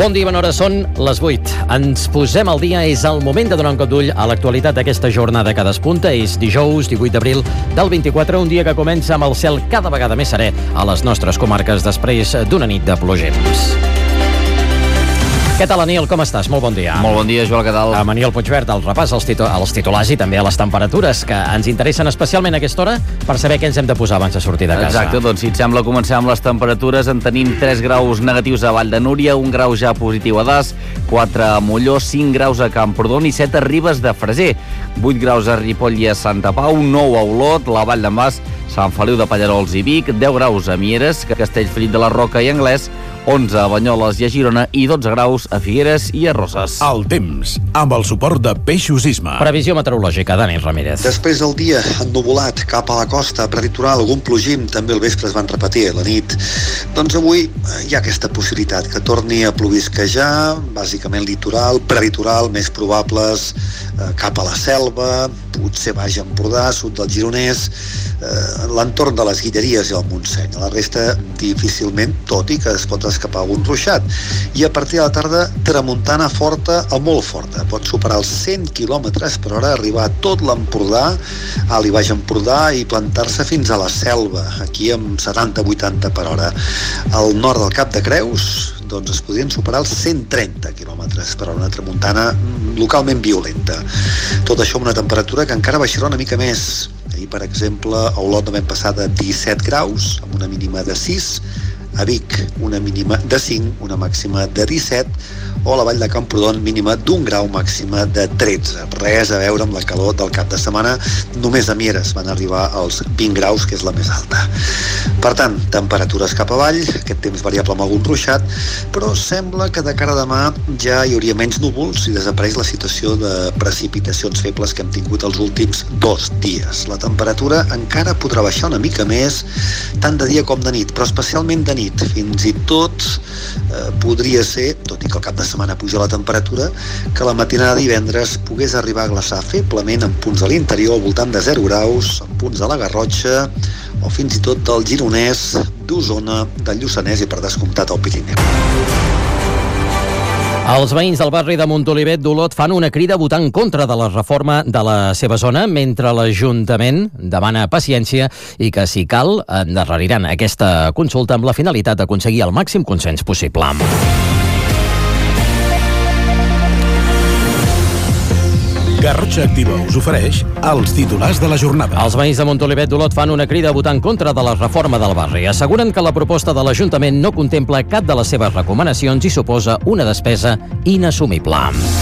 Bon dia, bona hora, són les 8. Ens posem al dia, és el moment de donar un cop d'ull a l'actualitat d'aquesta jornada que despunta. És dijous, 18 d'abril del 24, un dia que comença amb el cel cada vegada més serè a les nostres comarques després d'una nit de plogins. Què tal, Aniel? Com estàs? Molt bon dia. Molt bon dia, Joel, què tal? Amb Aniel Puigverd, el repàs als titulars i també a les temperatures que ens interessen especialment a aquesta hora per saber què ens hem de posar abans de sortir de casa. Exacte, doncs si et sembla comencem amb les temperatures. En tenim 3 graus negatius a Vall de Núria, 1 grau ja positiu a Das, 4 a Molló, 5 graus a Camprodon i 7 a Ribes de Freser, 8 graus a Ripoll i a Santa Pau, 9 a Olot, la Vall d'en Bas, Sant Feliu de Pallarols i Vic, 10 graus a Mieres, Castellfollit de la Roca i Anglès, 11 a Banyoles i a Girona i 12 graus a Figueres i a Roses. El temps, amb el suport de Peixos Isma. Previsió meteorològica, Dani Ramírez. Després del dia ennuvolat cap a la costa, prelitoral, algun plogim, també al vespre es van repetir a la nit. Doncs avui hi ha aquesta possibilitat que torni a plovisquejar, bàsicament litoral, prelitoral, més probables cap a la Selva, potser Baix Empordà, sud del Gironès, l'entorn de les Guilleries i el Montseny. A la resta difícilment, tot i que es pot escapar algun ruixat. I a partir de la tarda, tramuntana forta o molt forta. Pot superar els 100 km per hora, arribar a tot l'Empordà, a l'Baix Empordà i plantar-se fins a la Selva, aquí amb 70-80 per hora. Al nord del Cap de Creus, doncs es podrien superar els 130 km per hora, una tramuntana localment violenta. Tot això amb una temperatura que encara baixarà una mica més. Ahir, per exemple, a Olot vam passar de 17 graus, amb una mínima de 6, a Vic una mínima de 5, una màxima de 17, o a la Vall de Camprodon mínima d'1 grau, màxima de 13. Res a veure amb la calor del cap de setmana, només a Mieres van arribar als 20 graus, que és la més alta. Per tant, temperatures cap avall, aquest temps variable amb algun ruixat, però sembla que de cara a demà ja hi hauria menys núvols i desapareix la situació de precipitacions febles que hem tingut els últims 2 dies. La temperatura encara podrà baixar una mica més, tant de dia com de nit, però especialment de nit. Fins i tot podria ser, tot i que al cap de setmana puja la temperatura, que la matinada de divendres pogués arribar a glaçar feblement en punts a l'interior, al voltant de 0 graus, en punts de la Garrotxa o fins i tot del Gironès, d'Osona, del Lluçanès i per descomptat al Pirineu. Els veïns del barri de Montolivet d'Olot fan una crida a votar en contra de la reforma de la seva zona, mentre l'Ajuntament demana paciència i que, si cal, endarreriran aquesta consulta amb la finalitat d'aconseguir el màxim consens possible. Garrotxa Activa us ofereix els titulars de la jornada. Els veïns de Montolivet d'Olot fan una crida a votar en contra de la reforma del barri. Asseguren que la proposta de l'Ajuntament no contempla cap de les seves recomanacions i suposa una despesa inassumible.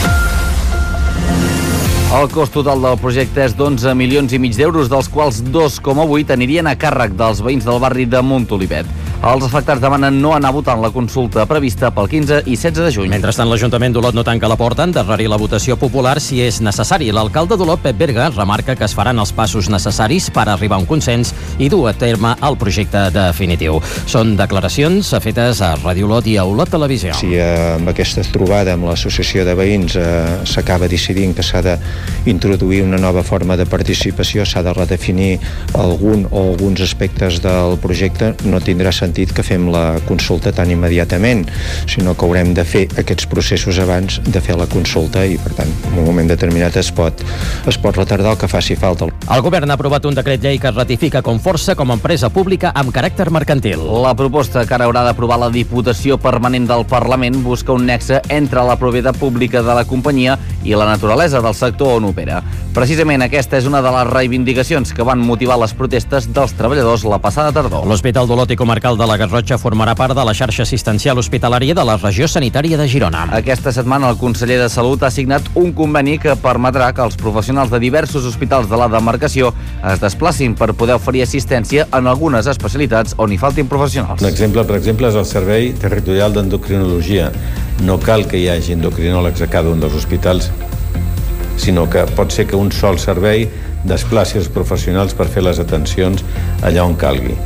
El cost total del projecte és d'11,5 milions d'euros, dels quals 2,8 anirien a càrrec dels veïns del barri de Montolivet. Els afectats demanen no anar votant la consulta prevista pel 15 i 16 de juny. Mentrestant, l'Ajuntament d'Olot no tanca la porta, endarrerir la votació popular si és necessari. L'alcalde d'Olot, Pep Berga, remarca que es faran els passos necessaris per arribar a un consens i dur a terme el projecte definitiu. Són declaracions fetes a Ràdio Olot i a Olot Televisió. Si amb aquesta trobada amb l'associació de veïns s'acaba decidint que s'ha d'introduir una nova forma de participació, s'ha de redefinir alguns aspectes del projecte, no tindrà sentit que fem la consulta tan immediatament, sinó que haurem de fer aquests processos abans de fer la consulta i, per tant, en un moment determinat es pot retardar el que faci falta. El govern ha aprovat un decret llei que es ratifica com Força com a empresa pública amb caràcter mercantil. La proposta que ara haurà d'aprovar la Diputació Permanent del Parlament busca un nexe entre la propietat pública de la companyia i la naturalesa del sector on opera. Precisament aquesta és una de les reivindicacions que van motivar les protestes dels treballadors la passada tardor. L'Hospital d'Olot i Comarcal de la Garrotxa formarà part de la xarxa assistencial hospitalària de la regió sanitària de Girona. Aquesta setmana el conseller de Salut ha signat un conveni que permetrà que els professionals de diversos hospitals de la demarcació es desplacin per poder oferir assistència en algunes especialitats on hi faltin professionals. Un exemple, per exemple, és el Servei Territorial d'Endocrinologia. No cal que hi hagi endocrinòlegs a cada un dels hospitals, sinó que pot ser que un sol servei desplaci els professionals per fer les atencions allà on calgui.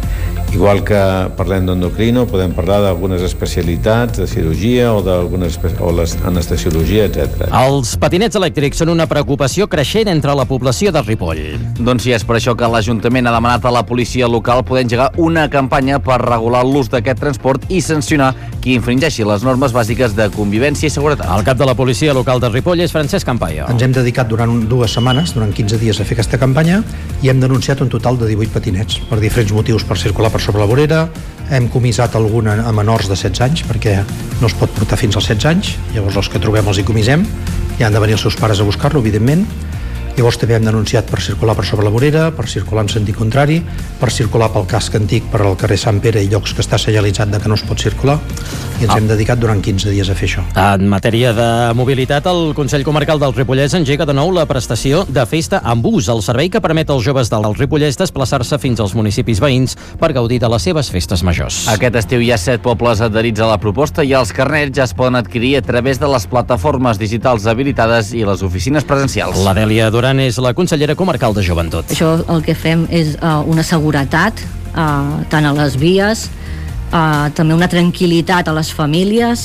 Igual que parlem d'endocrino, podem parlar d'algunes especialitats de cirurgia o l'anestesiologia, etc. Els patinets elèctrics són una preocupació creixent entre la població de Ripoll. Doncs sí, és per això que l'Ajuntament ha demanat a la policia local poder engegar una campanya per regular l'ús d'aquest transport i sancionar qui infringeixi les normes bàsiques de convivència i seguretat. El cap de la policia local de Ripoll és Francesc Campayo. Ens hem dedicat durant 2 setmanes, durant 15 dies, a fer aquesta campanya i hem denunciat un total de 18 patinets per diferents motius, per circular per sobre la vorera. Hem comissat alguna a menors de 16 anys perquè no es pot portar fins als 16 anys, llavors els que trobem els hi comissem i han de venir els seus pares a buscar-lo, evidentment. Llavors també hem denunciat per circular per sobre la vorera, per circular en sentit contrari, per circular pel casc antic per al carrer Sant Pere i llocs que està senyalitzat de que no es pot circular, i ens hem dedicat durant 15 dies a fer això. En matèria de mobilitat, el Consell Comarcal del Ripollès engega de nou la prestació de Festa amb bus, el servei que permet als joves del Ripollès desplaçar-se fins als municipis veïns per gaudir de les seves festes majors. Aquest estiu hi ha 7 pobles adherits a la proposta i els carnets ja es poden adquirir a través de les plataformes digitals habilitades i les oficines presencials. La Dèlia Duran és la consellera comarcal de Joventut. Això el que fem és una seguretat tant a les vies, també una tranquil·litat a les famílies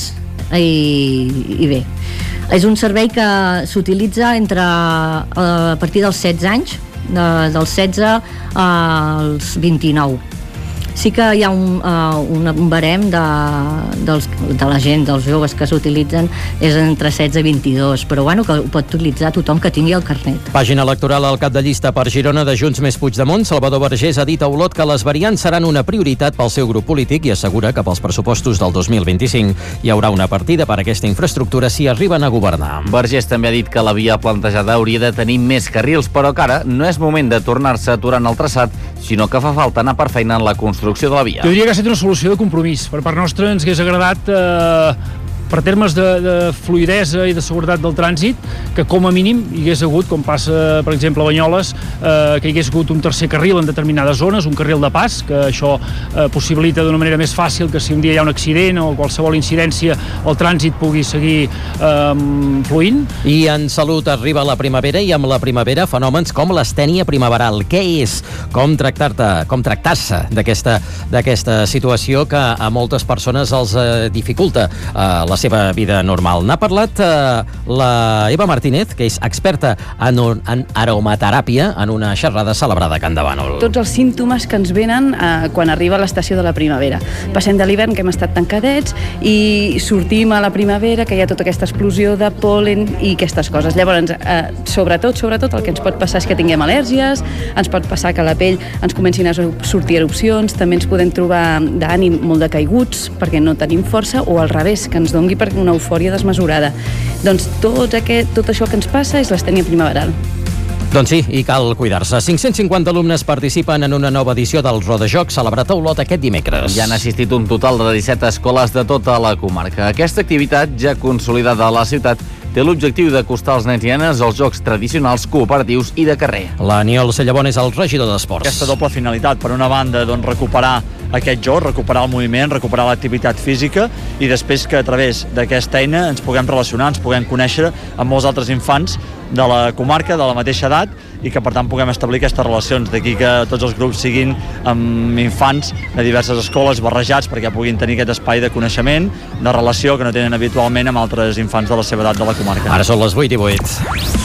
i bé, és un servei que s'utilitza a partir dels 16 anys, dels 16 als 29. Sí que hi ha un barem de la gent, dels joves que s'utilitzen, és entre 16 i 22, però bueno, que ho pot utilitzar tothom que tingui el carnet. Pàgina electoral al cap de llista per Girona de Junts més Puigdemont. Salvador Vergés ha dit a Olot que les variants seran una prioritat pel seu grup polític i assegura que pels pressupostos del 2025 hi haurà una partida per a aquesta infraestructura si arriben a governar. Vergés també ha dit que la via plantejada hauria de tenir més carrils, però que ara no és moment de tornar-se a aturar en el traçat, sinó que fa falta anar per feina en la construcció de la via. Jo diria que ha estat una solució de compromís. Per part nostra ens hagués agradat per termes de fluidesa i de seguretat del trànsit, que com a mínim hi hagués hagut, com passa per exemple a Banyoles, que hi hagués hagut un tercer carril en determinades zones, un carril de pas, que això possibilita d'una manera més fàcil que si un dia hi ha un accident o qualsevol incidència el trànsit pugui seguir fluint. I en salut arriba la primavera i amb la primavera fenòmens com l'astènia primaveral. Què és? Com tractar-se d'aquesta situació que a moltes persones els dificulta la seva vida normal. N'ha parlat la Eva Martínez, que és experta en aromateràpia, en una xerrada celebrada a Can de Bànol. Tots els símptomes que ens venen quan arriba l'estació de la primavera. Passem de l'hivern, que hem estat tancadets, i sortim a la primavera, que hi ha tota aquesta explosió de pol·len i aquestes coses. Llavors, sobretot, el que ens pot passar és que tinguem al·lèrgies, ens pot passar que a la pell ens comencin a sortir erupcions, també ens podem trobar d'ànim molt decaiguts, perquè no tenim força, o al revés, que ens doni per una eufòria desmesurada. Doncs tot això que ens passa és l'astènia primaveral. Doncs sí, i cal cuidar-se. 550 alumnes participen en una nova edició del Rodajoc celebrat a Olot aquest dimecres. Ja han assistit un total de 17 escoles de tota la comarca. Aquesta activitat, ja consolidada a la ciutat, té l'objectiu d'acostar els nens i nenes als jocs tradicionals, cooperatius i de carrer. L'Aniol Cellabon és el regidor d'Esports. Aquesta doble finalitat, per una banda, recuperar aquest joc, recuperar el moviment, recuperar l'activitat física, i després que a través d'aquesta eina ens puguem relacionar, ens puguem conèixer amb molts altres infants de la comarca, de la mateixa edat, i que per tant puguem establir aquestes relacions. D'aquí que tots els grups siguin amb infants de diverses escoles barrejats perquè puguin tenir aquest espai de coneixement, de relació que no tenen habitualment amb altres infants de la seva edat de la comarca. Ara són les 8:08.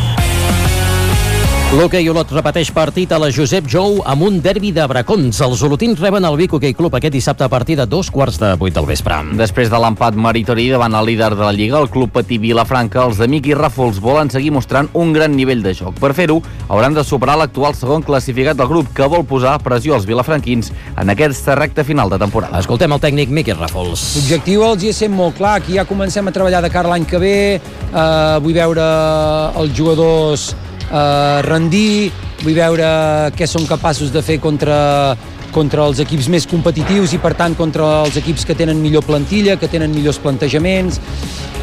L'Hoquei Olot repeteix partit a la Josep Jou amb un derbi de bracons. Els olotins reben el Vic Hoquei Club aquest dissabte a partir de 2:15 del vespre. Després de l'empat meritori davant el líder de la Lliga, el club patí Vilafranca, els de Miqui Ràfols volen seguir mostrant un gran nivell de joc. Per fer-ho, hauran de superar l'actual segon classificat del grup, que vol posar pressió als vilafranquins en aquesta recta final de temporada. Escoltem el tècnic Miqui Ràfols. L'objectiu els hi és molt clar. Aquí ja comencem a treballar de cara a l'any que ve. Vull veure els jugadors rendir, vull veure què són capaços de fer contra els equips més competitius i per tant contra els equips que tenen millor plantilla, que tenen millors plantejaments.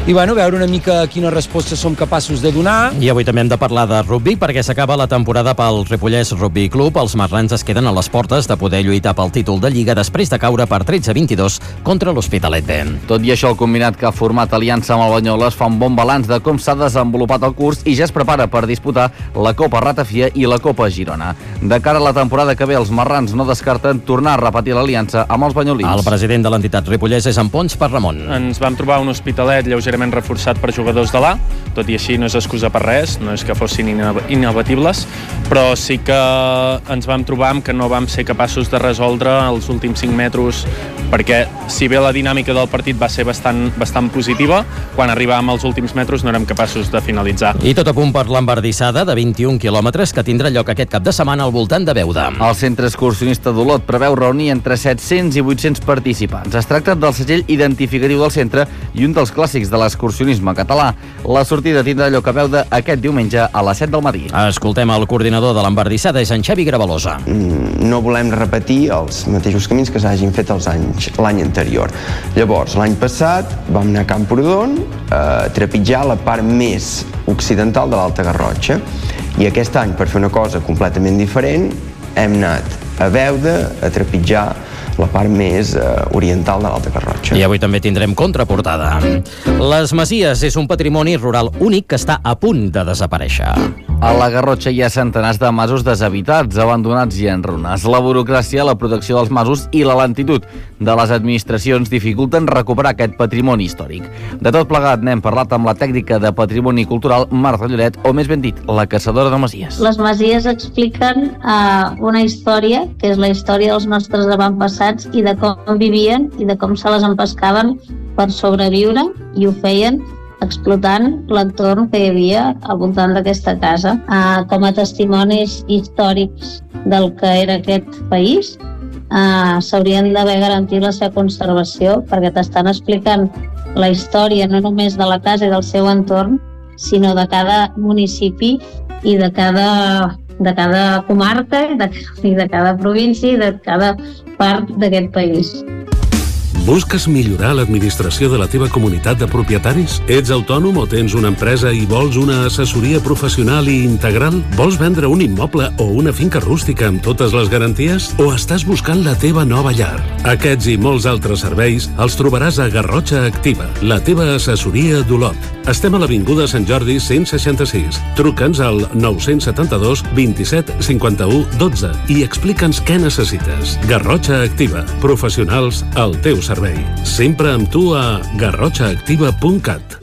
i bueno, veure una mica quina resposta som capaços de donar. I avui també hem de parlar de rugby perquè s'acaba la temporada pel Ripollès Rugby Club. Els marrans es queden a les portes de poder lluitar pel títol de Lliga després de caure per 13-22 contra l'Hospitalet B. Tot i això, el combinat que ha format aliança amb el Banyoles fa un bon balanç de com s'ha desenvolupat el curs i ja es prepara per disputar la Copa Ratafia i la Copa Girona. De cara a la temporada que ve, els marrans no descarten tornar a repetir l'aliança amb els banyolins. El president de l'entitat Ripollès és en Pons per Ramon. Ens vam trobar un Hospitalet lleugerament reforçat per jugadors de l'A, tot i així no és excusa per res, no és que fossin inabatibles, però sí que ens vam trobar amb que no vam ser capaços de resoldre els últims 5 metres, perquè si bé la dinàmica del partit va ser bastant positiva, quan arribàvem als últims metres no érem capaços de finalitzar. I tot a punt per l'embardissada de 21 quilòmetres que tindrà lloc aquest cap de setmana al voltant de Beuda. El centre excursionista d'Olot preveu reunir entre 700 i 800 participants. Es tracta del segell identificatiu del centre i un dels clàssics de l'excursionisme català. La sortida tindrà lloc a Beuda aquest diumenge a les 7 del matí. Escoltem el coordinador de l'embardissada, és en Xavi Gravalosa. No volem repetir els mateixos camins que s'hagin fet l'any anterior. Llavors, l'any passat vam anar a Camprodon a trepitjar la part més occidental de l'Alta Garrotxa i aquest any, per fer una cosa completament diferent, hem anat a Beuda a trepitjar la part més oriental de l'Alta Garrotxa. I avui també tindrem contraportada. Les Masies és un patrimoni rural únic que està a punt de desaparèixer. A la Garrotxa hi ha centenars de masos deshabitats, abandonats i en runes. La burocràcia, la protecció dels masos i la lentitud de les administracions dificulten recuperar aquest patrimoni històric. De tot plegat n'hem parlat amb la tècnica de patrimoni cultural Marta Lloret, o més ben dit, la caçadora de masies. Les masies expliquen una història, que és la història dels nostres avantpassats i de com vivien i de com se les empescaven per sobreviure, i ho feien explotant l'entorn que hi havia al voltant d'aquesta casa. Com a testimonis històrics del que era aquest país, s'haurien d'haver garantit la seva conservació, perquè t'estan explicant la història no només de la casa i del seu entorn, sinó de cada municipi i de cada comarca i de cada província i de cada part d'aquest país. Busques millorar l'administració de la teva comunitat de propietaris? Ets autònom o tens una empresa i vols una assessoria professional i integral? Vols vendre un immoble o una finca rústica amb totes les garanties? O estàs buscant la teva nova llar? Aquests i molts altres serveis els trobaràs a Garrotxa Activa, la teva assessoria d'Olot. Estem a l'Avinguda Sant Jordi 166. Truca'ns al 972 27 51 12 i explica'ns què necessites. Garrotxa Activa, professionals al teu servei. Sempre amb tu a garrotxaactiva.cat.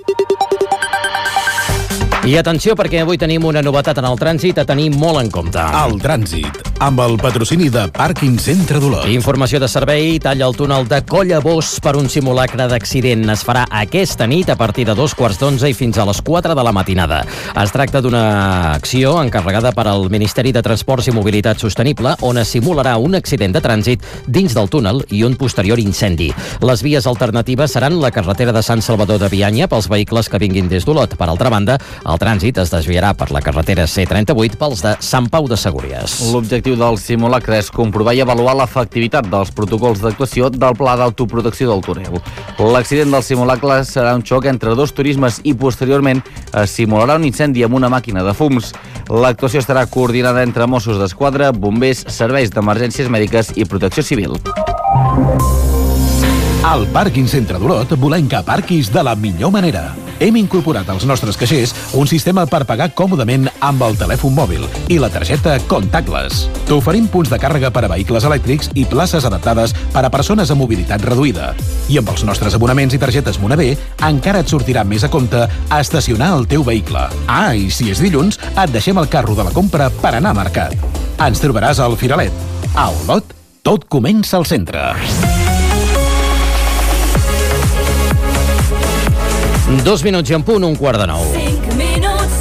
I atenció, perquè avui tenim una novetat en el trànsit a tenir molt en compte. El trànsit, amb el patrocini de Pàrquing Centre d'Olot. Informació de servei, talla el túnel de Collabós per un simulacre d'accident. Es farà aquesta nit a partir de 2:15 i fins a les 4 de la matinada. Es tracta d'una acció encarregada per al Ministeri de Transports i Mobilitat Sostenible, on es simularà un accident de trànsit dins del túnel i un posterior incendi. Les vies alternatives seran la carretera de Sant Salvador de Bianya pels vehicles que vinguin des d'Olot. Per altra banda, el trànsit es desviarà per la carretera C38 pels de Sant Pau de Segúries. L'objectiu del simulacre és comprovar i avaluar l'efectivitat dels protocols d'actuació del Pla d'Autoprotecció del Túnel. L'accident del simulacre serà un xoc entre dos turismes i posteriorment es simularà un incendi amb una màquina de fums. L'actuació estarà coordinada entre Mossos d'Esquadra, bombers, serveis d'emergències mèdiques i protecció civil. Al Pàrquing Centre d'Olot volem que aparquis de la millor manera. Hem incorporat als nostres caixers un sistema per pagar còmodament amb el telèfon mòbil i la targeta contactless. T'oferim punts de càrrega per a vehicles elèctrics i places adaptades per a persones amb mobilitat reduïda. I amb els nostres abonaments i targetes Monavé encara et sortirà més a compte estacionar el teu vehicle. I si és dilluns, et deixem el carro de la compra per anar a mercat. Ens trobaràs al Firalet. A Olot, tot comença al centre. 2 minuts i en punt, 8:45. 5 minuts més.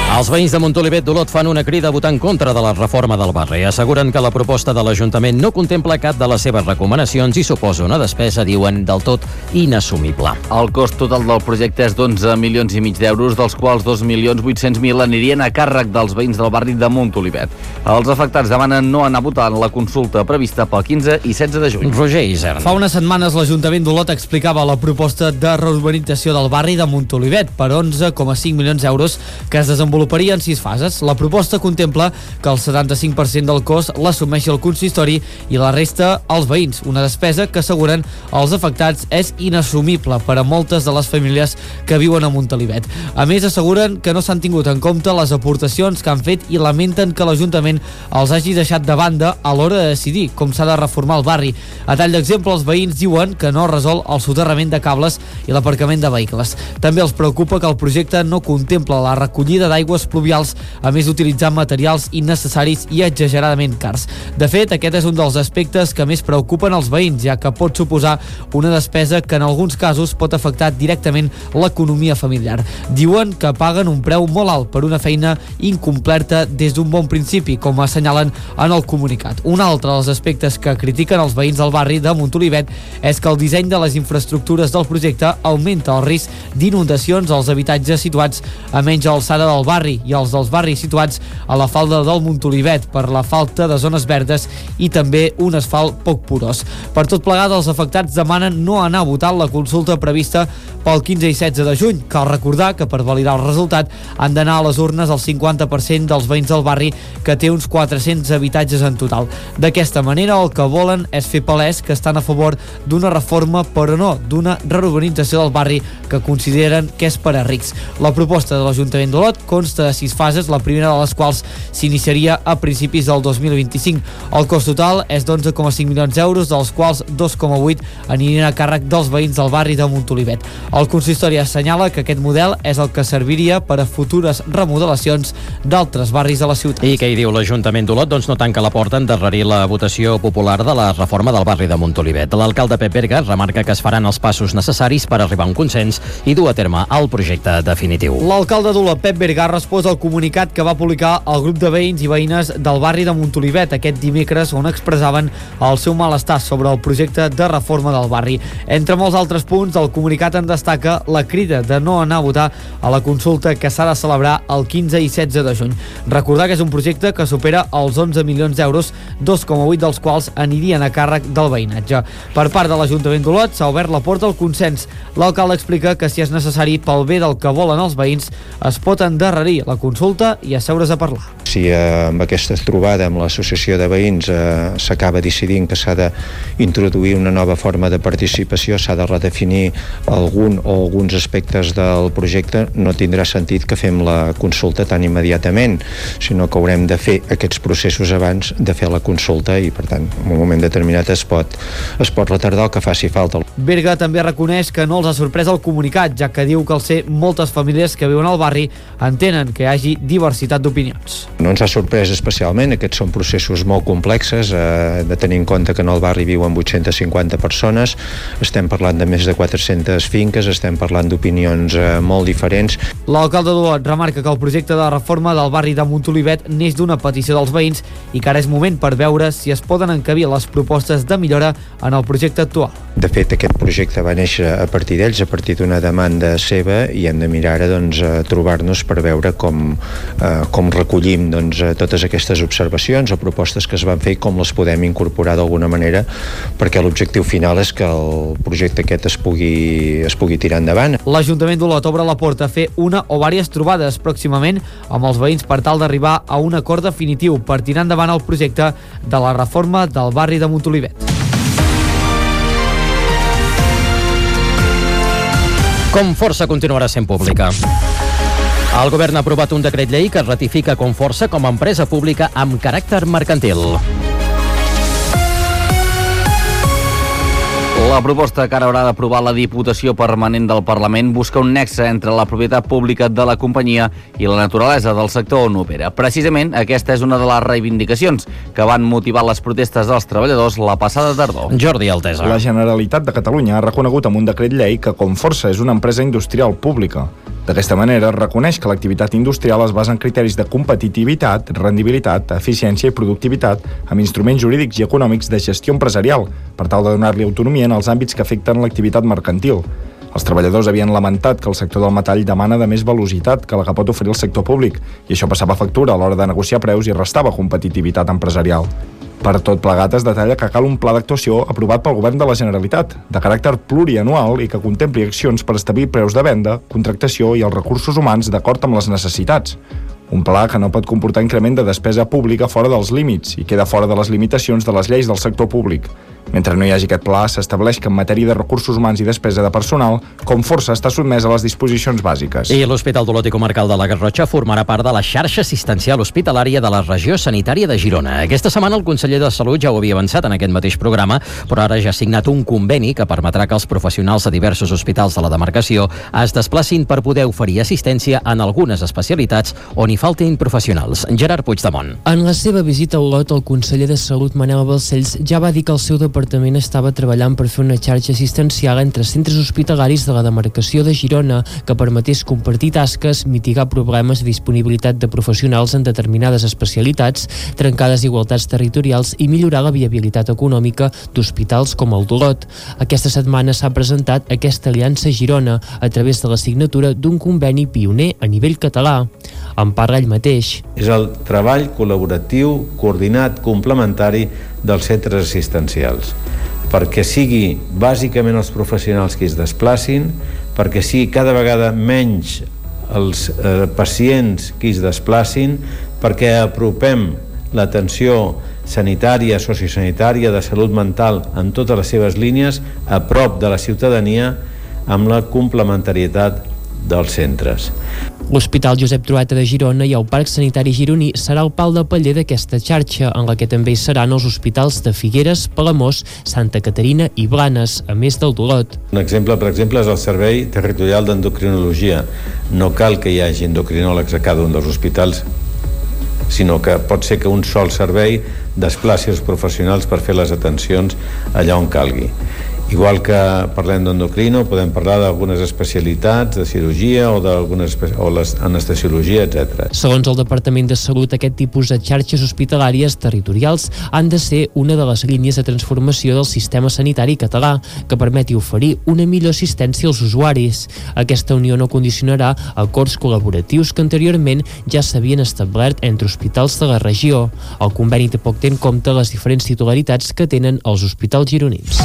Els veïns de Montolivet d'Olot fan una crida a votar en contra de la reforma del barri. Asseguren que la proposta de l'Ajuntament no contempla cap de les seves recomanacions i suposa una despesa, diuen, del tot inassumible. El cost total del projecte és d'11,5 milions d'euros, dels quals 2.800.000 anirien a càrrec dels veïns del barri de Montolivet. Els afectats demanen no anar a votar en la consulta prevista pel 15 i 16 de juny. Roger Isern. Fa unes setmanes l'Ajuntament d'Olot explicava la proposta de reurbanització del barri de Montolivet per 11,5 milions d'euros que es desenvoluparien en 6 fases. La proposta contempla que el 75% del cost l'assumeixi el consistori i la resta els veïns, una despesa que asseguren els afectats és inassumible per a moltes de les famílies que viuen a Montolivet. A més, asseguren que no s'han tingut en compte les aportacions que han fet i lamenten que l'Ajuntament els hagi deixat de banda a l'hora de decidir com s'ha de reformar el barri. A tall d'exemple, els veïns diuen que no resol el soterrament de cables i l'aparcament de vehicles. També els preocupa que el projecte no contempla la recollida d'aigües pluvials, a més d'utilitzar materials innecessaris i exageradament cars. De fet, aquest és un dels aspectes que més preocupen els veïns, ja que pot suposar una despesa que en alguns casos pot afectar directament l'economia familiar. Diuen que paguen un preu molt alt per una feina incomplerta des d'un bon principi, com assenyalen en el comunicat. Un altre dels aspectes que critiquen els veïns del barri de Montolivet és que el disseny de les infraestructures del projecte augmenta el risc d'inundacions als habitatges situats a menys alçada del barri i els dels barris situats a la falda del Montolivet per la falta de zones verdes i també un asfalt poc porós. Per tot plegat, els afectats demanen no anar a votar la consulta prevista pel 15 i 16 de juny. Cal recordar que per validar el resultat han d'anar a les urnes el 50% dels veïns del barri, que té uns 400 habitatges en total. D'aquesta manera, el que volen és fer palès que estan a favor d'una reforma, però no d'una reurbanització del barri que consideren que és per a rics. La proposta de l'Ajuntament d'Olot consta de 6 fases, la primera de les quals s'iniciaria a principis del 2025. El cost total és d'11,5 milions d'euros, dels quals 2,8 anirien a càrrec dels veïns del barri de Montolivet. El consistori assenyala que aquest model és el que serviria per a futures remodelacions d'altres barris de la ciutat. I què hi diu l'Ajuntament d'Olot? Doncs no tanca la porta a endarrerir la votació popular de la reforma del barri de Montolivet. L'alcalde Pep Berga remarca que es faran els passos necessaris per arribar a un consens i dur a terme el projecte definitiu. L'alcalde d'Olot, Pep Berga, ha respost al comunicat que va publicar el grup de veïns i veïnes del barri de Montolivet aquest dimecres, on expressaven el seu malestar sobre el projecte de reforma del barri. Entre molts altres punts, el comunicat en destaca la crida de no anar a votar a la consulta que s'ha de celebrar el 15 i 16 de juny. Recordar que és un projecte que supera els 11 milions d'euros, 2,8 dels quals anirien a càrrec del veïnatge. Per part de l'Ajuntament d'Olot s'ha obert la porta al consens. L'alcalde explica que si és necessari pel bé del que volen els veïns es pot endarrerir la consulta i asseure's a parlar. Si amb aquesta trobada amb l'associació de veïns s'acaba decidint que s'ha d'introduir una nova forma de participació, s'ha de redefinir algun o alguns aspectes del projecte, no tindrà sentit que fem la consulta tan immediatament, sinó que haurem de fer aquests processos abans de fer la consulta i, per tant, en un moment determinat es pot retardar el que faci falta. Berga també reconeix que no els ha sorprès el comunicat, ja que diu que al ser moltes famílies que viuen al barri entenen que hi hagi diversitat d'opinions. No ens ha sorprès especialment, aquests són processos molt complexes, de tenir en compte que en el barri viuen 850 persones, estem parlant de més de 400 finques, estem parlant d'opinions molt diferents. L'alcalde d'Olot remarca que el projecte de reforma del barri de Montolivet neix d'una petició dels veïns i que ara és moment per veure si es poden encabir les propostes de millora en el projecte actual. De fet, aquest projecte va néixer a partir d'ells, a partir d'una demanda seva, i hem de mirar ara trobar-nos per veure com recollim totes aquestes observacions o propostes que es van fer i com les podem incorporar d'alguna manera, perquè l'objectiu final és que el projecte aquest es pugui tirar endavant. L'Ajuntament d'Olot obre la porta a fer una o diverses trobades pròximament amb els veïns per tal d'arribar a un acord definitiu per tirar endavant el projecte de la reforma del barri de Montolivet. Comforsa continuarà sent pública. El govern ha aprovat un decret llei que ratifica Comforsa com a empresa pública amb caràcter mercantil. La proposta que ara haurà d'aprovar la Diputació Permanent del Parlament busca un nexe entre la propietat pública de la companyia i la naturalesa del sector on opera. Precisament, aquesta és una de les reivindicacions que van motivar les protestes dels treballadors la passada tardor. Jordi Altesa. La Generalitat de Catalunya ha reconegut amb un decret llei que Comforsa és una empresa industrial pública. D'aquesta manera, reconeix que l'activitat industrial es basa en criteris de competitivitat, rendibilitat, eficiència i productivitat amb instruments jurídics i econòmics de gestió empresarial, per tal de donar-li autonomia en els àmbits que afecten l'activitat mercantil. Els treballadors havien lamentat que el sector del metall demana de més velocitat que la que pot oferir el sector públic, i això passava factura a l'hora de negociar preus i restava competitivitat empresarial. Per tot plegat es detalla que cal un pla d'actuació aprovat pel Govern de la Generalitat, de caràcter plurianual i que contempli accions per establir preus de venda, contractació i els recursos humans d'acord amb les necessitats. Un pla que no pot comportar increment de despesa pública fora dels límits i queda fora de les limitacions de les lleis del sector públic. Mentre no hi hagi aquest pla, s'estableix que en matèria de recursos humans i despesa de personal, Comforsa està sotmès a les disposicions bàsiques. I l'Hospital d'Olot i Comarcal de la Garrotxa formarà part de la xarxa assistencial hospitalària de la regió sanitària de Girona. Aquesta setmana el conseller de Salut ja ho havia avançat en aquest mateix programa, però ara ja ha signat un conveni que permetrà que els professionals de diversos hospitals de la demarcació es desplacin per poder oferir assistència en algunes especialitats on hi faltin professionals. Gerard Puigdemont. En la seva visita a Olot, el conseller de Salut, Manel Balcells, ja va dir que el seu departament estava treballant per fer una xarxa assistencial entre centres hospitalaris de la demarcació de Girona que permetés compartir tasques, mitigar problemes de disponibilitat de professionals en determinades especialitats, trencar desigualtats territorials i millorar la viabilitat econòmica d'hospitals com el d'Olot. Aquesta setmana s'ha presentat aquesta aliança Girona a través de la signatura d'un conveni pioner a nivell català. En parla ell mateix. És el treball col·laboratiu, coordinat, complementari dels centres assistencials, perquè sigui bàsicament els professionals qui es desplacin, perquè sigui cada vegada menys els pacients qui es desplacin, perquè apropem l'atenció sanitària, sociosanitària, de salut mental en totes les seves línies a prop de la ciutadania amb la complementarietat dels centres. L'Hospital Josep Trueta de Girona i el Parc Sanitari Gironí serà el pal de paller d'aquesta xarxa, en la que també hi seran els hospitals de Figueres, Palamós, Santa Caterina i Blanes, a més del d'Olot. Un exemple, per exemple, és el Servei Territorial d'Endocrinologia. No cal que hi hagi endocrinòlegs a cada un dels hospitals, sinó que pot ser que un sol servei desplaci els professionals per fer les atencions allà on calgui. Igual que parlem d'endocrino, podem parlar d'algunes especialitats de cirurgia o l'anestesiologia, etc. Segons el Departament de Salut, aquest tipus de xarxes hospitalàries territorials han de ser una de les línies de transformació del sistema sanitari català, que permeti oferir una millor assistència als usuaris. Aquesta unió no condicionarà acords col·laboratius que anteriorment ja s'havien establert entre hospitals de la regió. El conveni tampoc té en compte les diferents titularitats que tenen els hospitals gironins.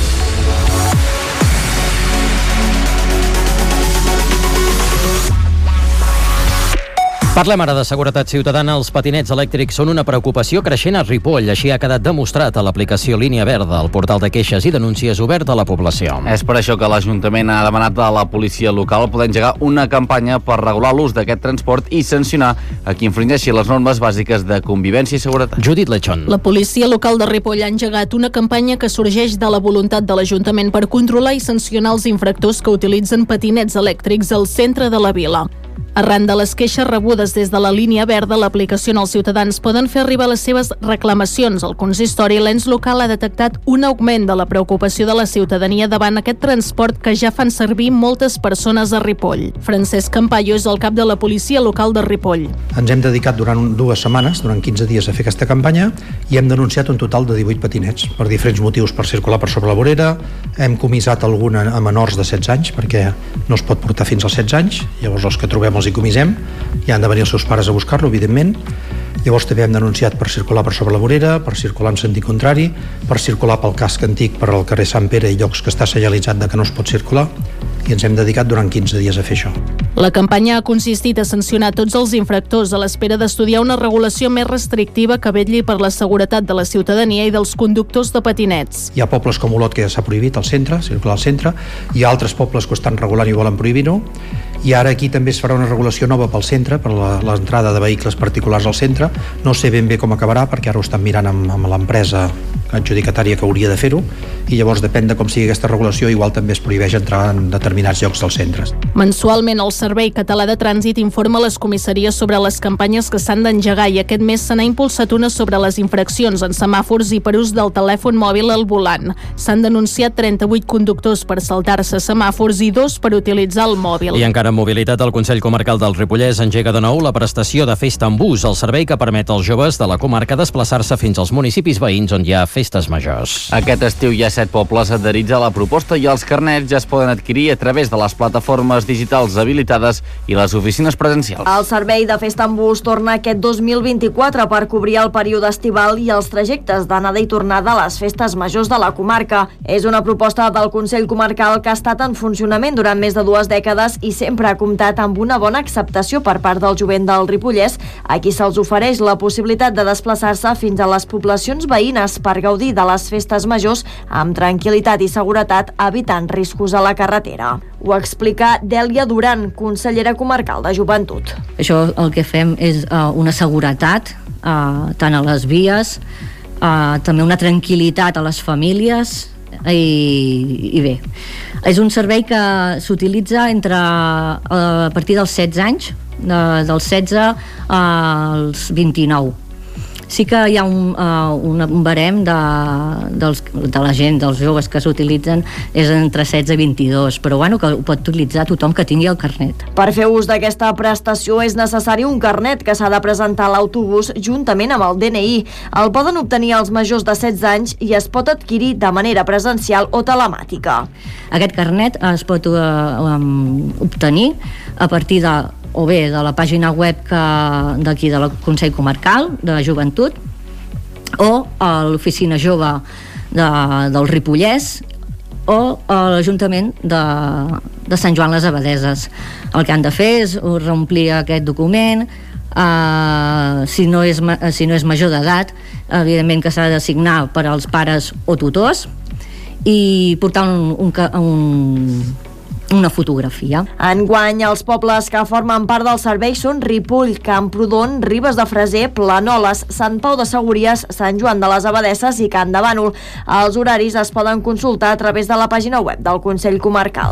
Parlem ara de seguretat ciutadana. Els patinets elèctrics són una preocupació creixent a Ripoll. Així ha quedat demostrat a l'aplicació Línia Verda, el portal de queixes i denúncies obert a la població. És per això que l'Ajuntament ha demanat a la policia local poder engegar una campanya per regular l'ús d'aquest transport i sancionar a qui infringeixi les normes bàsiques de convivència i seguretat. Judit Lechón. La policia local de Ripoll ha engegat una campanya que sorgeix de la voluntat de l'Ajuntament per controlar i sancionar els infractors que utilitzen patinets elèctrics al centre de la vila. Arran de les queixes rebudes des de la Línia Verda, l'aplicació en els ciutadans poden fer arribar les seves reclamacions. El consistori, l'ens local, ha detectat un augment de la preocupació de la ciutadania davant aquest transport que ja fan servir moltes persones a Ripoll. Francesc Campayo és el cap de la policia local de Ripoll. Ens hem dedicat durant 2 setmanes, durant 15 dies, a fer aquesta campanya i hem denunciat un total de 18 patinets per diferents motius, per circular per sobre la vorera. Hem comissat alguna a menors de 16 anys perquè no es pot portar fins als 16 anys. Llavors els que trobem els hi comissem i han de venir els seus pares a buscar-lo, evidentment. Llavors també hem denunciat per circular per sobre la vorera, per circular en sentit contrari, per circular pel casc antic per al carrer Sant Pere i llocs que està senyalitzat de que no es pot circular, i ens hem dedicat durant 15 dies a fer això. La campanya ha consistit a sancionar tots els infractors a l'espera d'estudiar una regulació més restrictiva que vetlli per la seguretat de la ciutadania i dels conductors de patinets. Hi ha pobles com Olot que ja s'ha prohibit al centre, circular al centre, hi ha altres pobles que ho estan regulant i volen prohibir-ho, i ara aquí també es farà una regulació nova pel centre, per l'entrada de vehicles particulars al centre. No sé ben bé com acabarà, perquè ara ho estan mirant amb l'empresa adjudicatària que hauria de fer-ho, i llavors depèn de com sigui aquesta regulació, igual també es prohibeix entrar en determinats llocs dels centres. Mensualment el Servei Català de Trànsit informa les comissaries sobre les campanyes que s'han d'engegar i aquest mes se n'ha impulsat una sobre les infraccions en semàfors i per ús del telèfon mòbil al volant. S'han denunciat 38 conductors per saltar-se semàfors i 2 per utilitzar el mòbil. I encara en mobilitat, el Consell Comarcal del Ripollès engega de nou la prestació de Festa en Bus, el servei que permet als joves de la comarca desplaçar-se fins als municipis veïns on hi ha festes majors. Aquest estiu hi ha 7 pobles adherits a la proposta i els carnets ja es poden adquirir a través de les plataformes digitals habilitades i les oficines presencials. El servei de Festa en Bus torna aquest 2024 per cobrir el període estival i els trajectes d'anada i tornada a les festes majors de la comarca. És una proposta del Consell Comarcal que ha estat en funcionament durant més de 2 dècades i sempre ha comptat amb una bona acceptació per part del jovent del Ripollès, a qui se'ls ofereix la possibilitat de desplaçar-se fins a les poblacions veïnes per gaudir de les festes majors amb tranquil·litat i seguretat, evitant riscos a la carretera. Ho explica Dèlia Duran, consellera comarcal de Joventut. Això el que fem és una seguretat tant a les vies, també una tranquil·litat a les famílies i bé. És un servei que s'utilitza a partir dels 16 anys, dels 16 als 29. Sí que hi ha un barem de la gent, dels joves que s'utilitzen, és entre 16 i 22, però bueno, que ho pot utilitzar tothom que tingui el carnet. Per fer ús d'aquesta prestació és necessari un carnet que s'ha de presentar a l'autobús juntament amb el DNI. El poden obtenir els majors de 16 anys i es pot adquirir de manera presencial o telemàtica. Aquest carnet es pot obtenir a partir o bé de la pàgina web d'aquí del Consell Comarcal de Joventut o a l'Oficina Jove del Ripollès o a l'Ajuntament de Sant Joan les Abadeses. El que han de fer és reomplir aquest document, si no és major d'edat, evidentment que s'ha de signar per als pares o tutors i portar una fotografia. Enguany, els pobles que formen part del servei són Ripoll, Camprodon, Ribes de Freser, Planoles, Sant Pau de Segúries, Sant Joan de les Abadesses i Can de Bànol. Els horaris es poden consultar a través de la pàgina web del Consell Comarcal.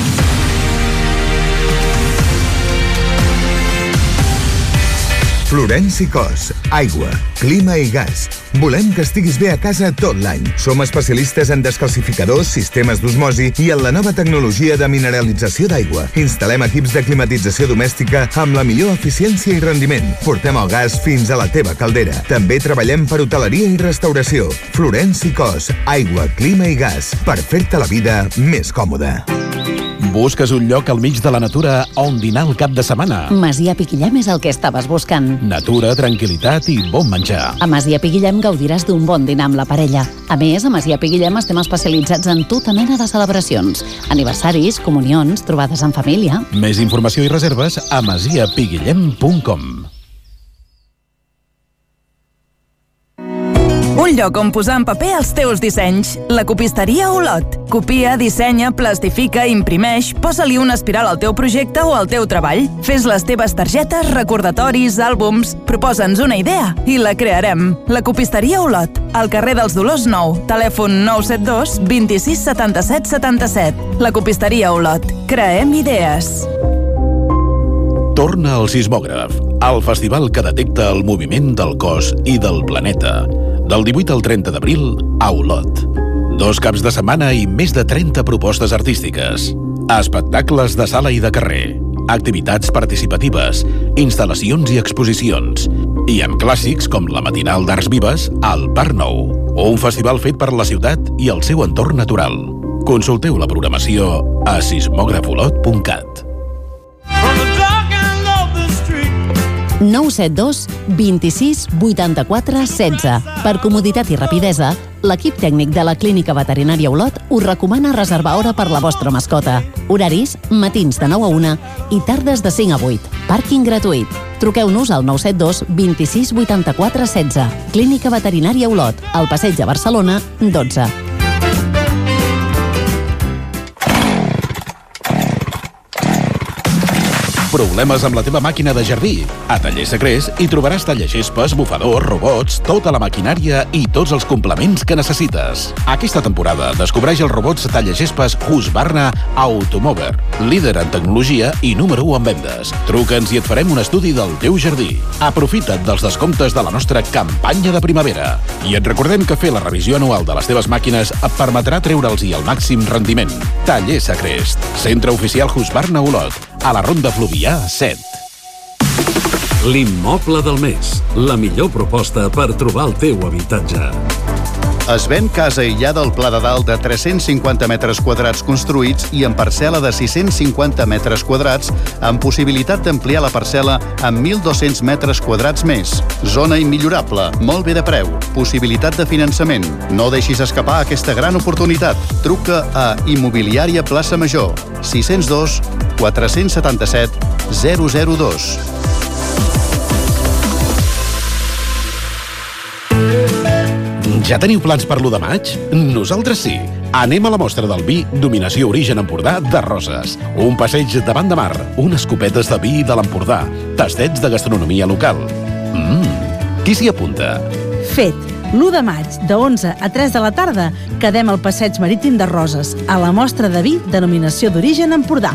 Florenci Cos, aigua, clima i gas. Volem que estiguis bé a casa tot l'any. Som especialistes en descalcificadors, sistemes d'osmosi i en la nova tecnologia de mineralització d'aigua. Instal·lem equips de climatització domèstica amb la millor eficiència i rendiment. Portem el gas fins a la teva caldera. També treballem per hoteleria i restauració. Florenci Cos, aigua, clima i gas. Per fer-te la vida més còmoda. Busques un lloc al mig de la natura on dinar el cap de setmana? Masia Piquillem és el que estaves buscant. Natura, tranquil·litat i bon menjar. A Masia Piquillem gaudiràs d'un bon dinar amb la parella. A més, a Masia Piquillem estem especialitzats en tota mena de celebracions. Aniversaris, comunions, trobades en família. Més informació i reserves a masiapiguillem.com. Un lloc on posar en paper els teus dissenys. La copisteria Olot. Copia, dissenya, plastifica, imprimeix, posa-li una espiral al teu projecte o al teu treball. Fes les teves targetes, recordatoris, àlbums. Proposa'ns una idea i la crearem. La copisteria Olot. Al carrer dels Dolors 9. Telèfon 972 26 77 77. La copisteria Olot. Creem idees. Torna al Sismògraf, el festival que detecta el moviment del cos i del planeta. Del 18 al 30 d'abril, a Olot. 2 caps de setmana i més de 30 propostes artístiques. Espectacles de sala i de carrer. Activitats participatives, instal·lacions i exposicions. I amb clàssics com la matinal d'Arts Vives al Parc Nou. Un festival fet per la ciutat i el seu entorn natural. Consulteu la programació a sismografolot.cat. 972 26 84 16. Per comoditat i rapidesa, l'equip tècnic de la Clínica Veterinària Olot us recomana reservar hora per la vostra mascota. Horaris, matins de 9 a 1 i tardes de 5 a 8. Pàrquing gratuït. Truqueu-nos al 972 26 84 16. Clínica Veterinària Olot, al Passeig de Barcelona, 12. Problemes amb la teva màquina de jardí? A Taller Secrets hi trobaràs tallaxespes, bufadors, robots, tota la maquinària i tots els complements que necessites. Aquesta temporada descobreix els robots tallaxespes Husqvarna Automover, líder en tecnologia i número 1 en vendes. Truca'ns i et farem un estudi del teu jardí. Aprofita't dels descomptes de la nostra campanya de primavera. I et recordem que fer la revisió anual de les teves màquines et permetrà treure'ls-hi el màxim rendiment. Taller Secrets, centre oficial Husqvarna Olot, a la Ronda Fluvià 7. L'immoble del mes. La millor proposta per trobar el teu habitatge. Es ven casa aïllada al Pla de Dalt de 350 metres quadrats construïts i en parcel·la de 650 metres quadrats, amb possibilitat d'ampliar la parcel·la amb 1.200 metres quadrats més. Zona immillorable, molt bé de preu, possibilitat de finançament. No deixis escapar aquesta gran oportunitat. Truca a Immobiliària Plaça Major, 602 477 002. Ja teniu plans per l'1 de maig? Nosaltres sí. Anem a la mostra del vi Dominació Origen Empordà de Roses. Un passeig davant de mar, unes copetes de vi de l'Empordà, tastets de gastronomia local. Qui s'hi apunta? Fet. L'1 de maig, de 11 a 3 de la tarda, quedem al Passeig Marítim de Roses, a la mostra de vi Denominació d'Origen Empordà.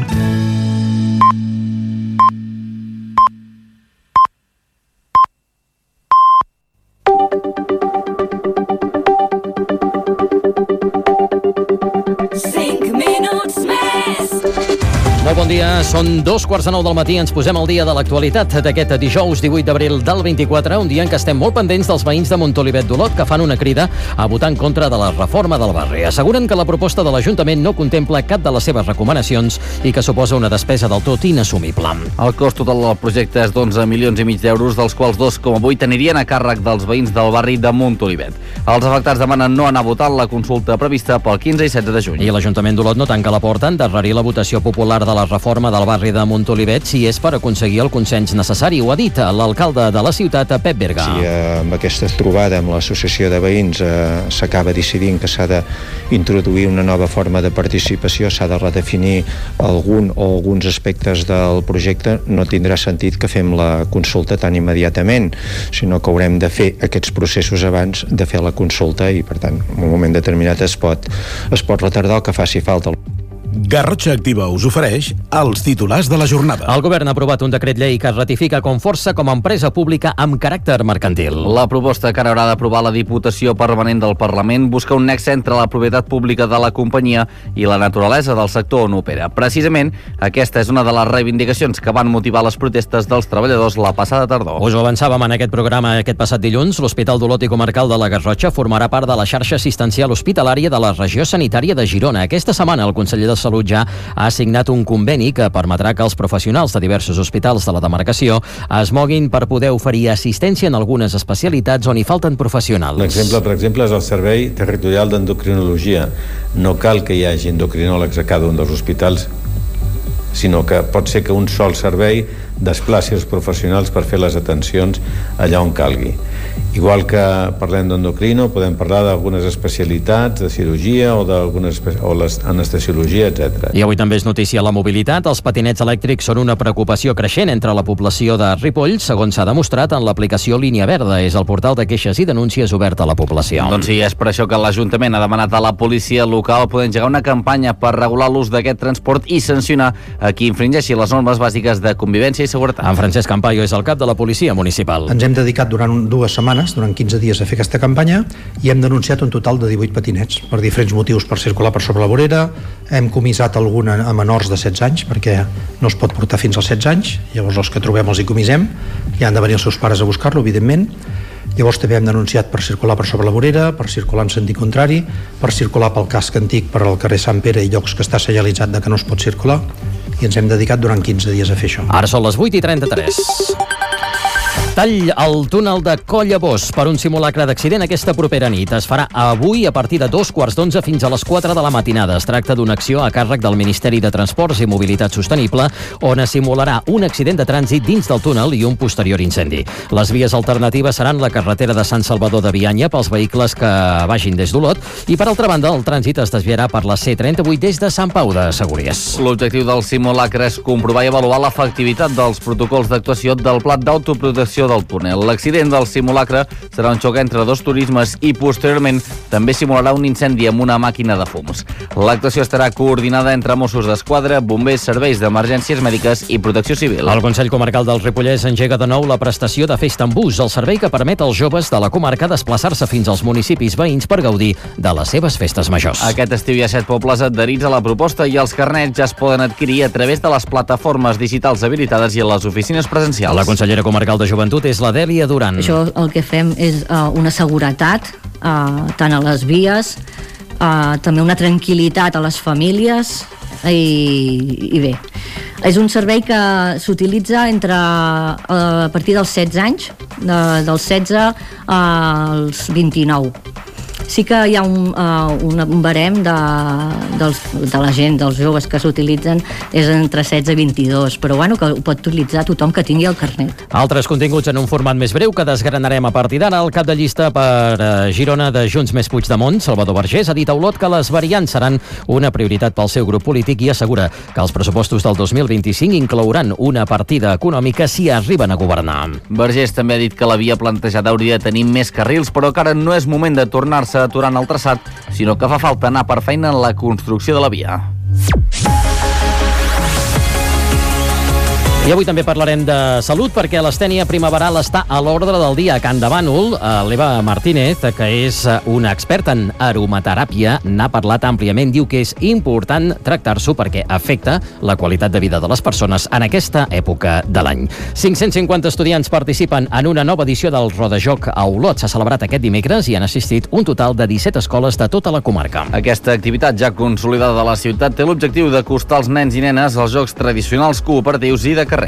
Bon dia, són 2:45 del matí, ens posem al dia de l'actualitat d'aquest dijous 18 d'abril del 24, un dia en què estem molt pendents dels veïns de Montolivet d'Olot que fan una crida a votar en contra de la reforma del barri. Asseguren que la proposta de l'Ajuntament no contempla cap de les seves recomanacions i que suposa una despesa del tot inassumible. El cost total del projecte és d'11,5 milions d'euros, dels quals 2,8 anirien a càrrec dels veïns del barri de Montolivet. Els afectats demanen no anar a votar la consulta prevista pel 15 i 16 de juny. I l'Ajuntament d'Olot no tanca la porta en endarrerir la votació popular de la reforma del barri de Montolivet si és per aconseguir el consens necessari. Ho ha dit l'alcalde de la ciutat, Pep Berga. Si amb aquesta trobada amb l'associació de veïns s'acaba decidint que s'ha d'introduir una nova forma de participació, s'ha de redefinir algun o alguns aspectes del projecte, no tindrà sentit que fem la consulta tan immediatament, sinó que haurem de fer aquests processos abans de fer la consulta i, per tant, en un moment determinat es pot retardar el que faci falta. Garrotxa Activa us ofereix els titulars de la jornada. El govern ha aprovat un decret llei que es ratifica Conforça com a empresa pública amb caràcter mercantil. La proposta que ara haurà d'aprovar la Diputació Permanent del Parlament busca un nexe entre la propietat pública de la companyia i la naturalesa del sector on opera. Precisament, aquesta és una de les reivindicacions que van motivar les protestes dels treballadors la passada tardor. Us ho avançàvem en aquest programa aquest passat dilluns. L'Hospital d'Olot i Comarcal de la Garrotxa formarà part de la xarxa assistencial hospitalària de la regió sanitària de Girona. Aquesta setmana el conseller de Salut ja ha signat un conveni que permetrà que els professionals de diversos hospitals de la demarcació es moguin per poder oferir assistència en algunes especialitats on hi falten professionals. L'exemple, per exemple, és el Servei Territorial d'Endocrinologia. No cal que hi hagi endocrinòlegs a cada un dels hospitals, sinó que pot ser que un sol servei desplaci els professionals per fer les atencions allà on calgui. Igual que parlem d'endocrino, podem parlar d'algunes especialitats de cirurgia o l'anestesiologia, etc. I avui també és notícia la mobilitat. Els patinets elèctrics són una preocupació creixent entre la població de Ripoll, segons s'ha demostrat en l'aplicació Línia Verda. És el portal de queixes i denúncies obert a la població. Doncs sí, és per això que l'Ajuntament ha demanat a la policia local poder engegar una campanya per regular l'ús d'aquest transport i sancionar a qui infringeixi les normes bàsiques de convivència i seguretat. En Francesc Campayo és el cap de la policia municipal. Ens hem dedicat durant 2 setmanes, durant 15 dies, a fer aquesta campanya i hem denunciat un total de 18 patinets per diferents motius, per circular per sobre la vorera. Hem comissat alguna a menors de 16 anys perquè no es pot portar fins als 16 anys, llavors els que trobem els hi comissem i han de venir els seus pares a buscar-lo, evidentment. Llavors també hem denunciat per circular per sobre la vorera, per circular en sentit contrari, per circular pel casc antic per al carrer Sant Pere i llocs que està senyalitzat de que no es pot circular, i ens hem dedicat durant 15 dies a fer això. Ara són les 8:33. Tall al túnel de Collabós per un simulacre d'accident aquesta propera nit. Es farà avui a partir de 2:15 fins a les 4 de la matinada. Es tracta d'una acció a càrrec del Ministeri de Transports i Mobilitat Sostenible, on es simularà un accident de trànsit dins del túnel i un posterior incendi. Les vies alternatives seran la carretera de Sant Salvador de Bianya pels vehicles que vagin des d'Olot i, per altra banda, el trànsit es desviarà per la C38 des de Sant Pau de Segúries. L'objectiu del simulacre és comprovar i avaluar l'efectivitat dels protocols d'actuació del pla d'autoprotecció del túnel. L'accident del simulacre serà un xoc entre dos turismes i posteriorment també simularà un incendi amb una màquina de fums. L'actuació estarà coordinada entre Mossos d'Esquadra, bombers, serveis d'emergències mèdiques i protecció civil. El Consell Comarcal del Ripollès engega de nou la prestació de Festa en Bus, el servei que permet als joves de la comarca desplaçar-se fins als municipis veïns per gaudir de les seves festes majors. Aquest estiu hi ha 7 pobles adherits a la proposta i els carnets ja es poden adquirir a través de les plataformes digitals habilitades i a les oficines presencials. La consellera comarcal de Joventut és la Dèlia Duran. Això el que fem és una seguretat tant a les vies, també una tranquil·litat a les famílies i bé. És un servei que s'utilitza a partir dels 16 anys, dels 16 als 29. Sí que hi ha un barem de la gent, dels joves que s'utilitzen, és entre 16 i 22, però bueno, que ho pot utilitzar tothom que tingui el carnet. Altres continguts en un format més breu que desgranarem a partir d'ara. El cap de llista per Girona de Junts més Puigdemont, Salvador Vergés, ha dit a Olot que les variants seran una prioritat pel seu grup polític i assegura que els pressupostos del 2025 inclouran una partida econòmica si arriben a governar. Vergés també ha dit que la via plantejada hauria de tenir més carrils, però que ara no és moment de tornar-se aturant el traçat, sinó que fa falta anar per feina en la construcció de la via. I avui també parlarem de salut perquè l'astènia primaveral està a l'ordre del dia a Can de Bànol. L'Eva Martínez, que és una experta en aromateràpia, n'ha parlat àmpliament. Diu que és important tractar-s'ho perquè afecta la qualitat de vida de les persones en aquesta època de l'any. 550 estudiants participen en una nova edició del Rodajoc a Olot. S'ha celebrat aquest dimecres i han assistit un total de 17 escoles de tota la comarca. Aquesta activitat ja consolidada de la ciutat té l'objectiu d'acostar els nens i nenes als jocs tradicionals, cooperatius i de carrer.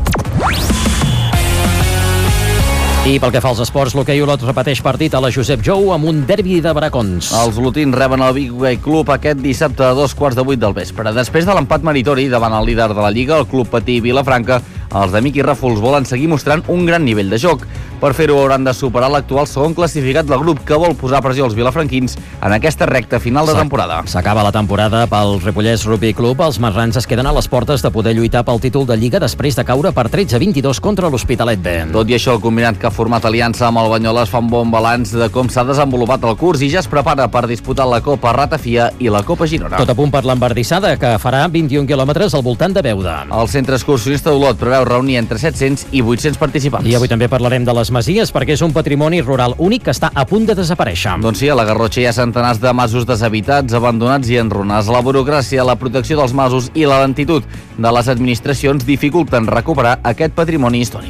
I pel que fa als esports, l'hoquei Olot repeteix partit a la Josep Jou amb un derbi de bracons. Els olotins reben el Big Way Club aquest dissabte a 7:15 del vespre. Després de l'empat meritori davant el líder de la Lliga, el Club Patí Vilafranca, els de Miqui Ràfols volen seguir mostrant un gran nivell de joc. Per fer-ho hauran de superar l'actual segon classificat del grup, que vol posar pressió als vilafranquins en aquesta recta final de temporada. S'acaba la temporada pel Ripollès Rugby Club. Els marrans es queden a les portes de poder lluitar pel títol de Lliga després de caure per 13-22 contra l'Hospitalet B. Tot i això, el combinat que ha format aliança amb el Banyoles fa un bon balanç de com s'ha desenvolupat el curs i ja es prepara per disputar la Copa Ratafia i la Copa Girona. Tot a punt per l'embardissada, que farà 21 quilòmetres al voltant de Beuda. El centre excursionista d'Olot preveu reunir entre 700 i 800 participants. I avui també parlarem de les masies, perquè és un patrimoni rural únic que està a punt de desaparèixer. Doncs sí, a la Garrotxa hi ha centenars de masos deshabitats, abandonats i enrunats. La burocràcia, la protecció dels masos i la lentitud de les administracions dificulten recuperar aquest patrimoni històric.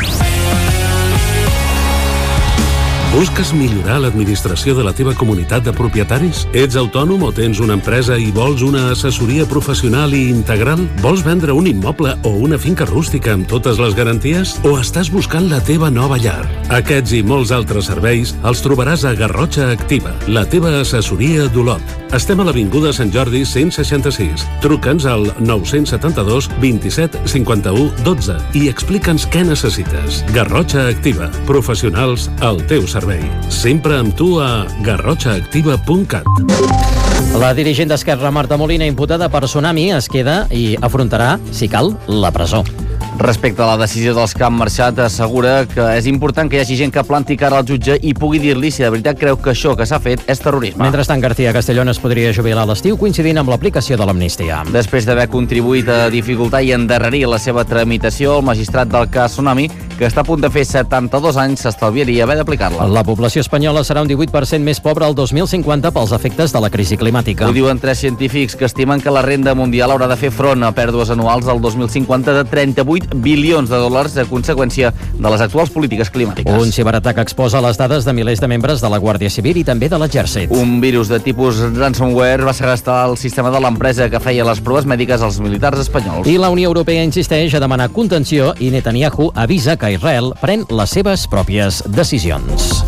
Busques millorar l'administració de la teva comunitat de propietaris? Ets autònom o tens una empresa i vols una assessoria professional i integral? Vols vendre un immoble o una finca rústica amb totes les garanties? O estàs buscant la teva nova llar? Aquests i molts altres serveis els trobaràs a Garrotxa Activa, la teva assessoria d'Olot. Estem a l'Avinguda Sant Jordi 166. Truca'ns al 972 27 51 12 i explica'ns què necessites. Garrotxa Activa, professionals al teu servei. Sempre amb tu a garrotxaactiva.cat. La dirigent d'Esquerra, Marta Molina, imputada per tsunami, es queda i afrontarà, si cal, la presó. Respecte a la decisió dels que han marxat, assegura que és important que hi hagi gent que planti cara al jutge i pugui dir-li si de veritat creu que això que s'ha fet és terrorisme. Mentrestant, García Castellón es podria jubilar a l'estiu coincidint amb l'aplicació de l'amnistia. Després d'haver contribuït a dificultar i endarrerir la seva tramitació, el magistrat del cas Tsunami, que està a punt de fer 72 anys, s'estalviaria haver d'aplicar-la. La població espanyola serà un 18% més pobra el 2050 pels efectes de la crisi climàtica. Ho diuen 3 científics que estimen que la renda mundial haurà de fer front a pèrdues anuals al 2050 de 38 bilions de dòlars a conseqüència de les actuals polítiques climàtiques. Un ciberatac exposa les dades de milers de membres de la Guàrdia Civil i també de l'Exèrcit. Un virus de tipus ransomware va segrestar el sistema de l'empresa que feia les proves mèdiques als militars espanyols. I la Unió Europea insisteix a demanar contenció i Netanyahu avisa que que Israel pren les seves pròpies decisions.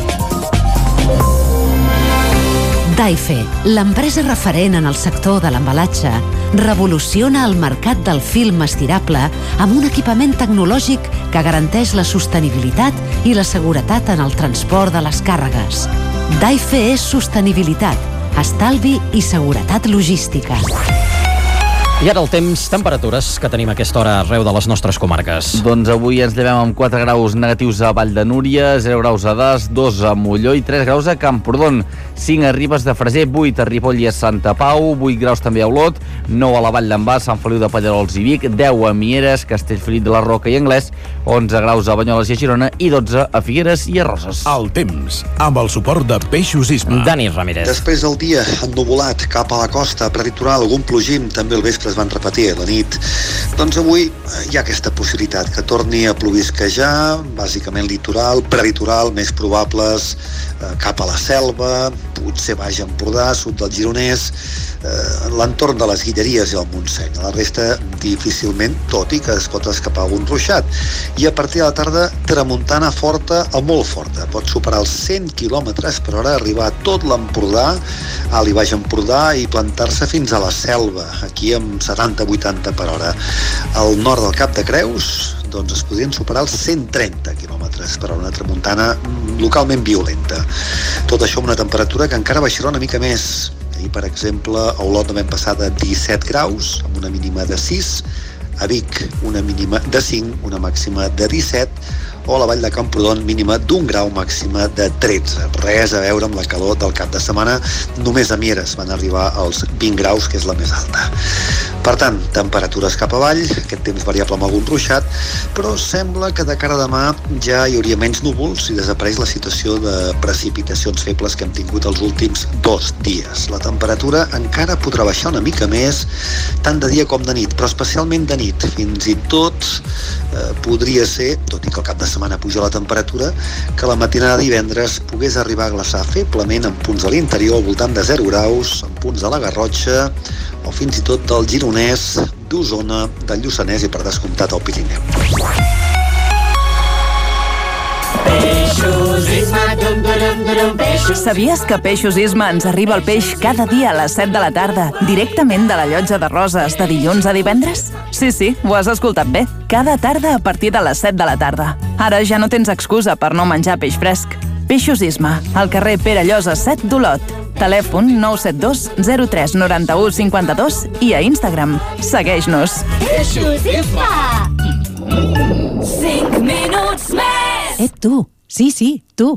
Daife, l'empresa referent en el sector de l'embalatge, revoluciona el mercat del film estirable amb un equipament tecnològic que garanteix la sostenibilitat i la seguretat en el transport de les càrregues. Daife és sostenibilitat, estalvi i seguretat logística. I ara el temps, temperatures que tenim a aquesta hora arreu de les nostres comarques. Doncs avui ens llevem amb 4 graus negatius a Vall de Núria, 0 graus a Das, 2 a Molló i 3 graus a Camprodon, 5 a Ribes de Freser, 8 a Ripoll i a Santa Pau, 8 graus també a Olot, 9 a la Vall d'en Bas, Sant Feliu de Pallerols i Vic, 10 a Mieres, Castellfollit de la Roca i Anglès, 11 graus a Banyoles i a Girona i 12 a Figueres i a Roses. El temps, amb el suport de Peixos Isma. Dani Ramírez. Després del dia ennuvolat cap a la costa prelitoral, algun plogim, també al vespre es van repetir a la nit, doncs avui hi ha aquesta possibilitat que torni a plovisquejar, bàsicament litoral, prelitoral, més probables cap a la Selva, potser Baix Empordà, sud del Gironès, l'entorn de les Guilleries i el Montseny. A la resta difícilment, tot i que es pot escapar algun ruixat. I a partir de la tarda, tramuntana forta o molt forta. Pot superar els 100 km per hora, arribar a tot l'Empordà, a l'Baix Empordà i plantar-se fins a la Selva, aquí amb 70-80 per hora. Al nord del Cap de Creus, doncs es podrien superar els 130 km per hora, una tramuntana localment violenta. Tot això amb una temperatura que encara baixarà una mica més. Ahir, per exemple, a Olot vam passar de 17 graus, amb una mínima de 6, a Vic una mínima de 5, una màxima de 17, o a la Vall de Camprodon mínima d'1 grau, màxima de 13. Res a veure amb la calor del cap de setmana, només a Mieres van arribar als 20 graus, que és la més alta. Per tant, temperatures cap avall, aquest temps variable amb algun ruixat, però sembla que de cara a demà ja hi hauria menys núvols i desapareix la situació de precipitacions febles que hem tingut els últims 2 dies. La temperatura encara podrà baixar una mica més, tant de dia com de nit, però especialment de nit. Fins i tot podria ser, tot i que al cap de setmana puja la temperatura, que la matinada de divendres pogués arribar a glaçar feblement en punts de l'interior al voltant de 0 graus, en punts de la Garrotxa o fins i tot del Gironès, d'Osona, del Lluçanès i per descomptat al Pirineu. Sabies que Peixos Isma ens arriba el peix cada dia a les 7 de la tarda, directament de la llotja de Roses, de dilluns a divendres? Sí, ho has escoltat bé. Cada tarda a partir de les 7 de la tarda. Ara ja no tens excusa per no menjar peix fresc. Peixos Isma, al carrer Pere Llosa 7 d'Olot. Telèfon 972 03 91 52 i a Instagram. Segueix-nos. Peixos Isma! 5 minuts més! Tu. Sí, tu.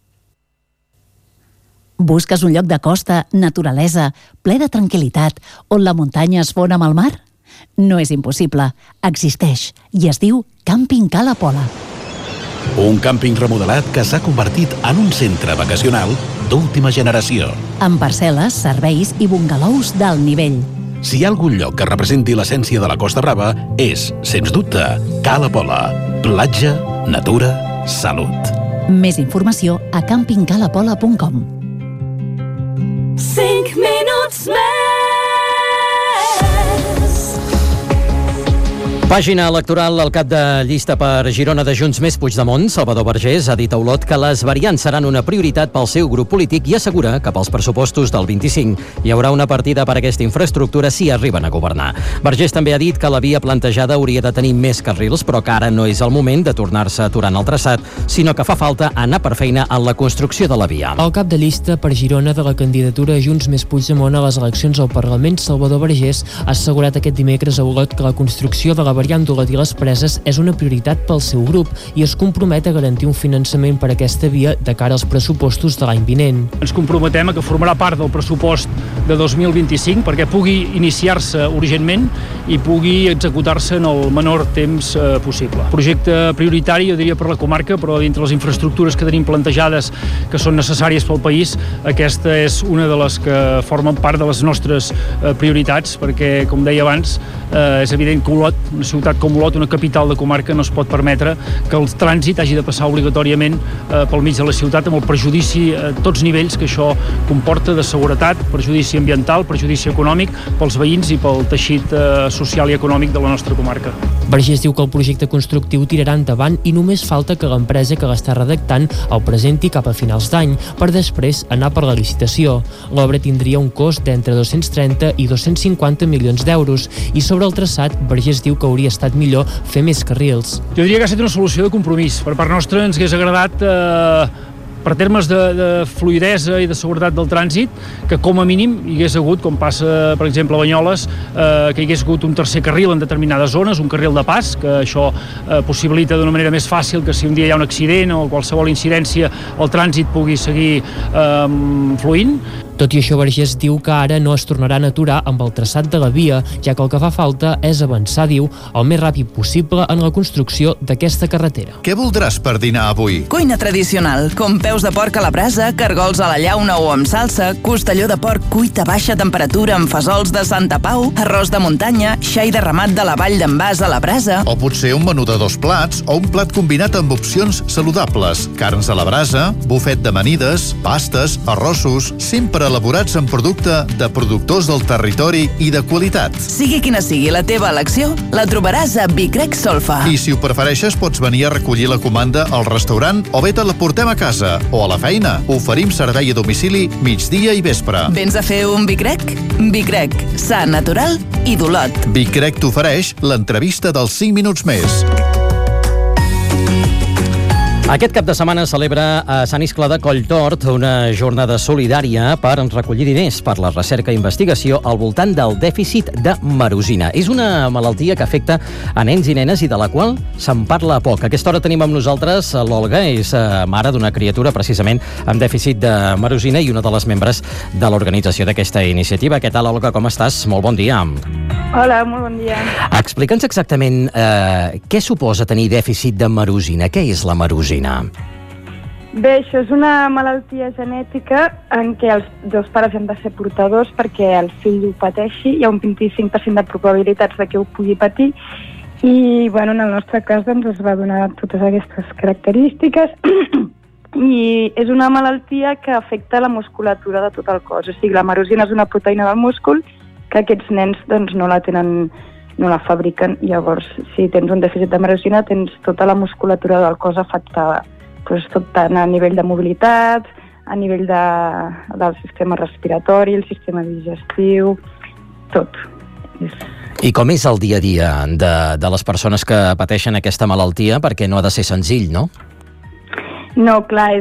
Busques un lloc de costa, naturalesa, ple de tranquil·litat, on la muntanya es fon amb el mar? No és impossible. Existeix i es diu Càmping Cala Pola. Un càmping remodelat que s'ha convertit en un centre vacacional d'última generació. Amb parcel·les, serveis i bungalous d'alt nivell. Si hi ha algun lloc que representi l'essència de la Costa Brava, és, sens dubte, Cala Pola. Platja, natura, salut. Més informació a campingcalapola.com. 5 minuts més! Pàgina electoral, el cap de llista per Girona de Junts més Puigdemont, Salvador Vergés, ha dit a Olot que les variants seran una prioritat pel seu grup polític i assegura que pels pressupostos del 25 hi haurà una partida per a aquesta infraestructura si arriben a governar. Vergés també ha dit que la via plantejada hauria de tenir més carrils, però que ara no és el moment de tornar-se aturant el traçat, sinó que fa falta anar per feina en la construcció de la via. El cap de llista per Girona de la candidatura Junts més Puigdemont a les eleccions al Parlament, Salvador Vergés, ha assegurat aquest dimecres a Olot que la construcció de la variant d'Olot i les Preses és una prioritat pel seu grup i es compromet a garantir un finançament per a aquesta via de cara als pressupostos de l'any vinent. Ens comprometem a que formarà part del pressupost de 2025 perquè pugui iniciar-se urgentment i pugui executar-se en el menor temps possible. Projecte prioritari, jo diria, per la comarca, però dintre les infraestructures que tenim plantejades que són necessàries pel país, aquesta és una de les que formen part de les nostres prioritats perquè, com deia abans, és evident que Olot, una ciutat com Olot, una capital de comarca, no es pot permetre que el trànsit hagi de passar obligatòriament pel mig de la ciutat, amb el perjudici a tots nivells que això comporta de seguretat, perjudici ambiental, perjudici econòmic pels veïns i pel teixit social i econòmic de la nostra comarca. Vergés diu que el projecte constructiu tirarà endavant i només falta que l'empresa que l'està redactant el presenti cap a finals d'any per després anar per la licitació. L'obra tindria un cost d'entre 230 i 250 milions d'euros i sobre el traçat Vergés diu que hauria estat millor fer més carrils. Jo diria que ha estat una solució de compromís. Per part nostra ens hagués agradat per termes de fluidesa i de seguretat del trànsit, que com a mínim hi hagués hagut, com passa per exemple a Banyoles, que hi hagués hagut un tercer carril en determinades zones, un carril de pas, que això possibilita d'una manera més fàcil que si un dia hi ha un accident o qualsevol incidència el trànsit pugui seguir fluint. Tot i això, Vergés diu que ara no es tornaran a aturar amb el traçat de la via, ja que el que fa falta és avançar, diu, el més ràpid possible en la construcció d'aquesta carretera. Què voldràs per dinar avui? Cuina tradicional, com peus de porc a la brasa, cargols a la llauna o amb salsa, costelló de porc cuit a baixa temperatura amb fesols de Santa Pau, arròs de muntanya, xai de ramat de la Vall d'en Bas a la brasa. O potser un menú de 2 plats o un plat combinat amb opcions saludables. Carns a la brasa, bufet d'amanides, pastes, arrossos, sempre elaborats en producte de productors del territori i de qualitat. Sigui quina sigui la teva elecció, la trobaràs a Vicrec Solfa. I si ho prefereixes, pots venir a recollir la comanda al restaurant o bé te la portem a casa o a la feina. Oferim servei a domicili migdia i vespre. Vens a fer un Vicrec? Vicrec, sa, natural i d'Olot. Vicrec t'ofereix l'entrevista dels 5 minuts més. Aquest cap de setmana celebra a Sant Iscle de Colltort una jornada solidària per recollir diners per la recerca i investigació al voltant del dèficit de marosina. És una malaltia que afecta a nens i nenes i de la qual se'n parla poc. A aquesta hora tenim amb nosaltres l'Olga, és mare d'una criatura precisament amb dèficit de marosina i una de les membres de l'organització d'aquesta iniciativa. Què tal, Olga? Com estàs? Molt bon dia. Hola, molt bon dia. Explica'ns exactament què suposa tenir dèficit de marosina. Què és la marosina? Bé, això és una malaltia genètica en què els dos pares han de ser portadors perquè el fill ho pateixi. Hi ha un 25% de probabilitats de que ho pugui patir i, bueno, en el nostre cas doncs, es va donar totes aquestes característiques i és una malaltia que afecta la musculatura de tot el cos. O sigui, la marosina és una proteïna del múscul que aquests nens doncs, no la tenen, no la fabriquen. Llavors, si tens un dèficit de marosina, tens tota la musculatura del cos afectada. Pues tot tant a nivell de mobilitat, a nivell del sistema respiratori, el sistema digestiu, tot. I com és el dia a dia de les persones que pateixen aquesta malaltia? Perquè no ha de ser senzill, no? No, clar,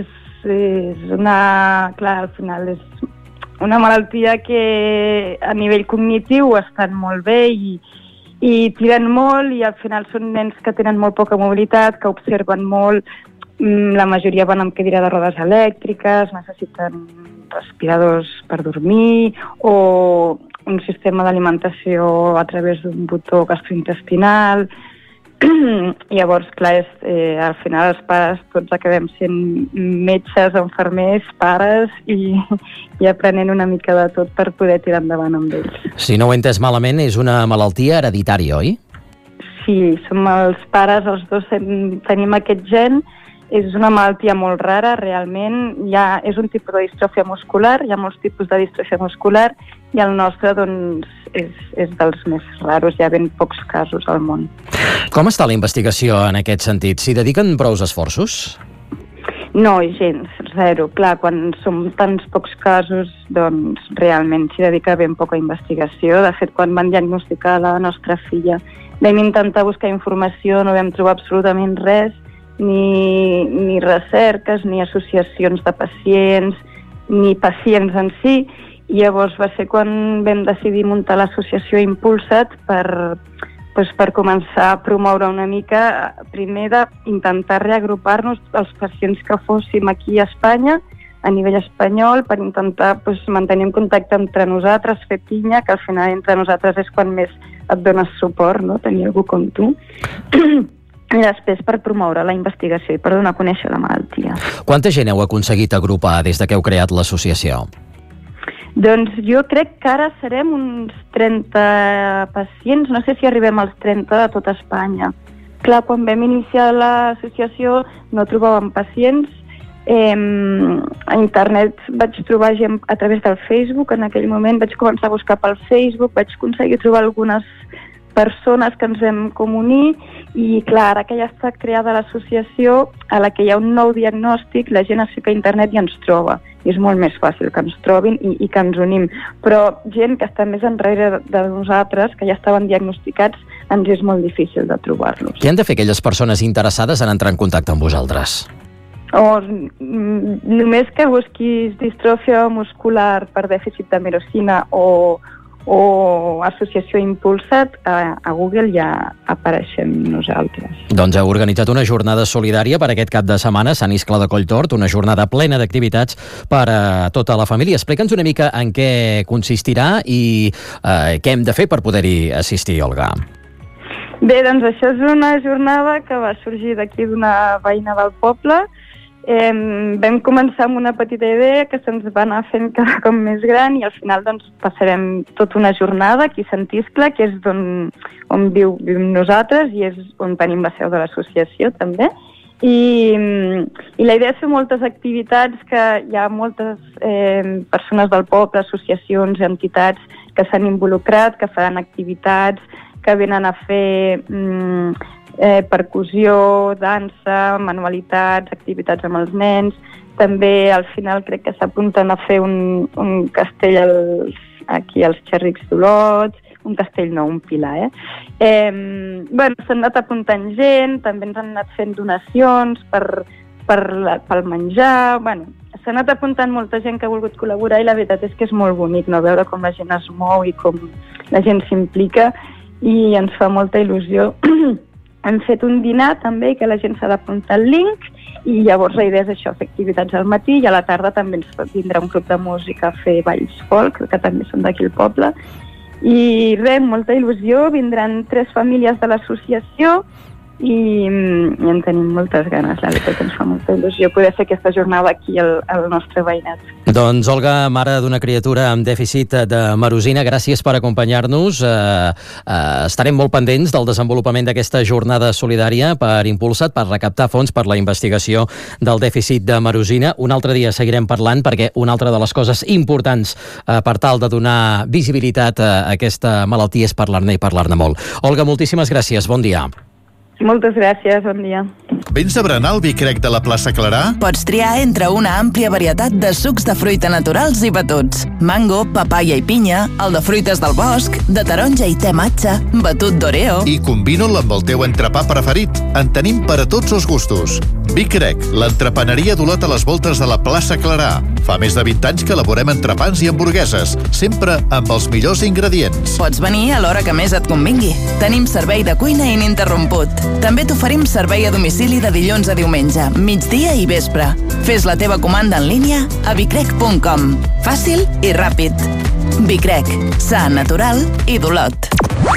és una... Clar, al final és una malaltia que a nivell cognitiu estan molt bé i tiren molt i al final són nens que tenen molt poca mobilitat, que observen molt. La majoria van amb cadira de rodes elèctriques, necessiten respiradors per dormir o un sistema d'alimentació a través d'un botó gastrointestinal. Llavors, clar, al final els pares tots acabem sent metges, infermers, pares i aprenent una mica de tot per poder tirar endavant amb ells. Si no ho he entès malament, és una malaltia hereditària, oi? Sí, som els pares, els dos tenim aquest gen. És una malaltia molt rara, realment. És un tipus de distròfia muscular, hi ha molts tipus de distròfia muscular i el nostre doncs, és dels més raros, hi ha ben pocs casos al món. Com està la investigació en aquest sentit? S'hi dediquen prous esforços? No, gens, zero. Clar, quan som tants pocs casos, doncs realment s'hi dedica ben poca investigació. De fet, quan van diagnosticar la nostra filla, vam intentar buscar informació, no vam trobar absolutament res, ni recerques, ni associacions de pacients, ni pacients en si. I llavors va ser quan vam decidir muntar l'associació Impulsa't per començar a promoure una mica, primer d'intentar reagrupar-nos els pacients que fóssim aquí a Espanya, a nivell espanyol, per intentar mantenir un contacte entre nosaltres, fer pinya, que al final entre nosaltres és quan més et dones suport, no? Tenir algú com tu. I després per promoure la investigació i per donar a conèixer la malaltia. Quanta gent heu aconseguit agrupar des que heu creat l'associació? Doncs jo crec que ara serem uns 30 pacients, no sé si arribem als 30 de tota Espanya. Clar, quan vam iniciar l'associació no trobàvem pacients. A internet vaig trobar gent a través del Facebook, en aquell moment vaig començar a buscar pel Facebook, vaig aconseguir trobar algunes persones que ens vam comunir i clar, ara que ja està creada l'associació, a la que hi ha un nou diagnòstic, la gent es fica a internet i ens troba. I és molt més fàcil que ens trobin i que ens unim. Però gent que està més enrere de nosaltres, que ja estaven diagnosticats, ens és molt difícil de trobar-los. Què han de fer aquelles persones interessades en entrar en contacte amb vosaltres? Només que busquis distròfia muscular per dèficit de mirosina o associació Impulsat, a Google ja apareixem nosaltres. Doncs heu organitzat una jornada solidària per aquest cap de setmana a Sant Iscle de Colltort, una jornada plena d'activitats per a tota la família. Explica'ns una mica en què consistirà i què hem de fer per poder-hi assistir, Olga. Bé, doncs això és una jornada que va sorgir d'aquí d'una veïna del poble. Vam començar amb una petita idea que se'ns va anar fent cada cop més gran i al final doncs, passarem tota una jornada aquí a Sant Iscle, que és on vivim nosaltres i és on tenim la seu de l'associació també. I la idea és fer moltes activitats, que hi ha moltes persones del poble, associacions, entitats que s'han involucrat, que faran activitats, que venen a fer percussió, dansa, manualitats, activitats amb els nens. També al final crec que s'apunten a fer un castell aquí als Xerrics d'Olot, un castell no, un pilar, s'han anat apuntant gent, també ens han anat fent donacions pel menjar, s'ha anat apuntant molta gent que ha volgut col·laborar i la veritat és que és molt bonic, no? Veure com la gent es mou i com la gent s'implica i ens fa molta il·lusió. Hem fet un dinar també que la gent s'ha d'apuntar el link i llavors la idea és això, fer activitats al matí i a la tarda també ens vindrà un grup de música a fer balls folk, que també són d'aquí al poble. I res, molta il·lusió, vindran 3 famílies de l'associació i en tenim moltes ganes, la veritat ens fa molta il·lusió poder fer aquesta jornada aquí al nostre veïnat. Doncs Olga, mare d'una criatura amb dèficit de marosina, gràcies per acompanyar-nos. Estarem molt pendents del desenvolupament d'aquesta jornada solidària per Impulsat, per recaptar fons per la investigació del dèficit de marosina. Un altre dia seguirem parlant perquè una altra de les coses importants per tal de donar visibilitat a aquesta malaltia és parlar-ne i parlar-ne molt. Olga, moltíssimes gràcies, bon dia. Moltes gràcies, bon dia. Vens a berenar el vi crec de la plaça Clarà? Pots triar entre una àmplia varietat de sucs de fruita naturals i batuts. Mango, papaya i pinya, el de fruites del bosc, de taronja i te matxa, batut d'oreo... I combina-lo amb el teu entrepà preferit. En tenim per a tots els gustos. Vi crec, l'entrepaneria d'Olot a les voltes de la plaça Clarà. Fa més de 20 anys que elaborem entrepans i hamburgueses, sempre amb els millors ingredients. Pots venir a l'hora que més et convingui. Tenim servei de cuina ininterromput. També t'oferim servei a domicili de dilluns a diumenge, migdia i vespre. Fes la teva comanda en línia a vicrec.com. Fàcil i ràpid. Vicrec, sa, natural i d'Olot.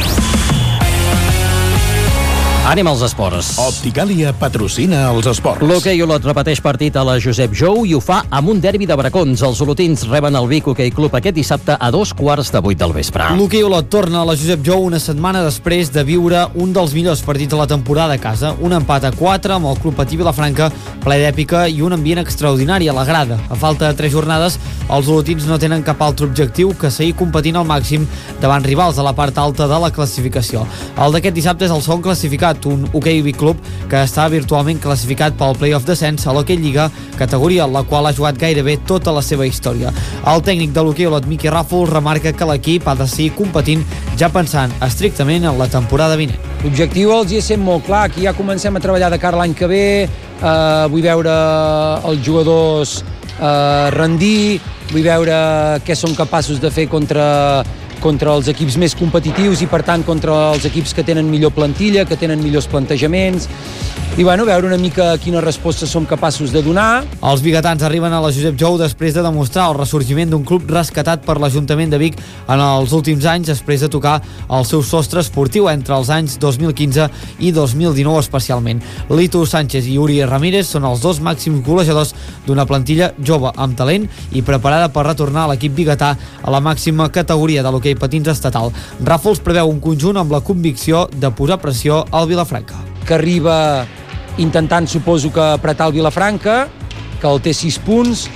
Anem als esports. Opticàlia patrocina els esports. L'Hoquei Olot repeteix partit a la Josep Jou i ho fa amb un derbi de bracons. Els olotins reben el Vic Hoquei Club aquest dissabte a 7:15 del vespre. L'Hoquei Olot torna a la Josep Jou una setmana després de viure un dels millors partits de la temporada a casa. Un empat a 4 amb el Club Patí Vilafranca, ple d'èpica i un ambient extraordinari a la grada. A falta de 3 jornades, els olotins no tenen cap altre objectiu que seguir competint al màxim davant rivals a la part alta de la classificació. El d'aquest dissabte és el segon classificat, un Hoquei Vic Club que està virtualment classificat pel Playoff Descens a l'Hoquei Lliga, categoria en la qual ha jugat gairebé tota la seva història. El tècnic de l'Hoquei Olot, Miqui Ràfol, remarca que l'equip ha de seguir competint ja pensant estrictament en la temporada vinent. L'objectiu els hi és sent molt clar, aquí ja comencem a treballar de cara l'any que ve, vull veure els jugadors rendir, vull veure què són capaços de fer contra contra els equips més competitius i per tant contra els equips que tenen millor plantilla, que tenen millors plantejaments i veure una mica quina resposta som capaços de donar. Els biguetans arriben a la Josep Jou després de demostrar el ressorgiment d'un club rescatat per l'Ajuntament de Vic en els últims anys, després de tocar el seu sostre esportiu entre els anys 2015 i 2019 especialment. Lito Sánchez i Uri Ramírez són els dos màxims golejadors d'una plantilla jove amb talent i preparada per retornar a l'equip biguetà a la màxima categoria de l'hoquei patins estatal. Ràfols preveu un conjunt amb la convicció de posar pressió al Vilafranca. Que arriba intentant, suposo que apretar el Vilafranca, que el té 6 punts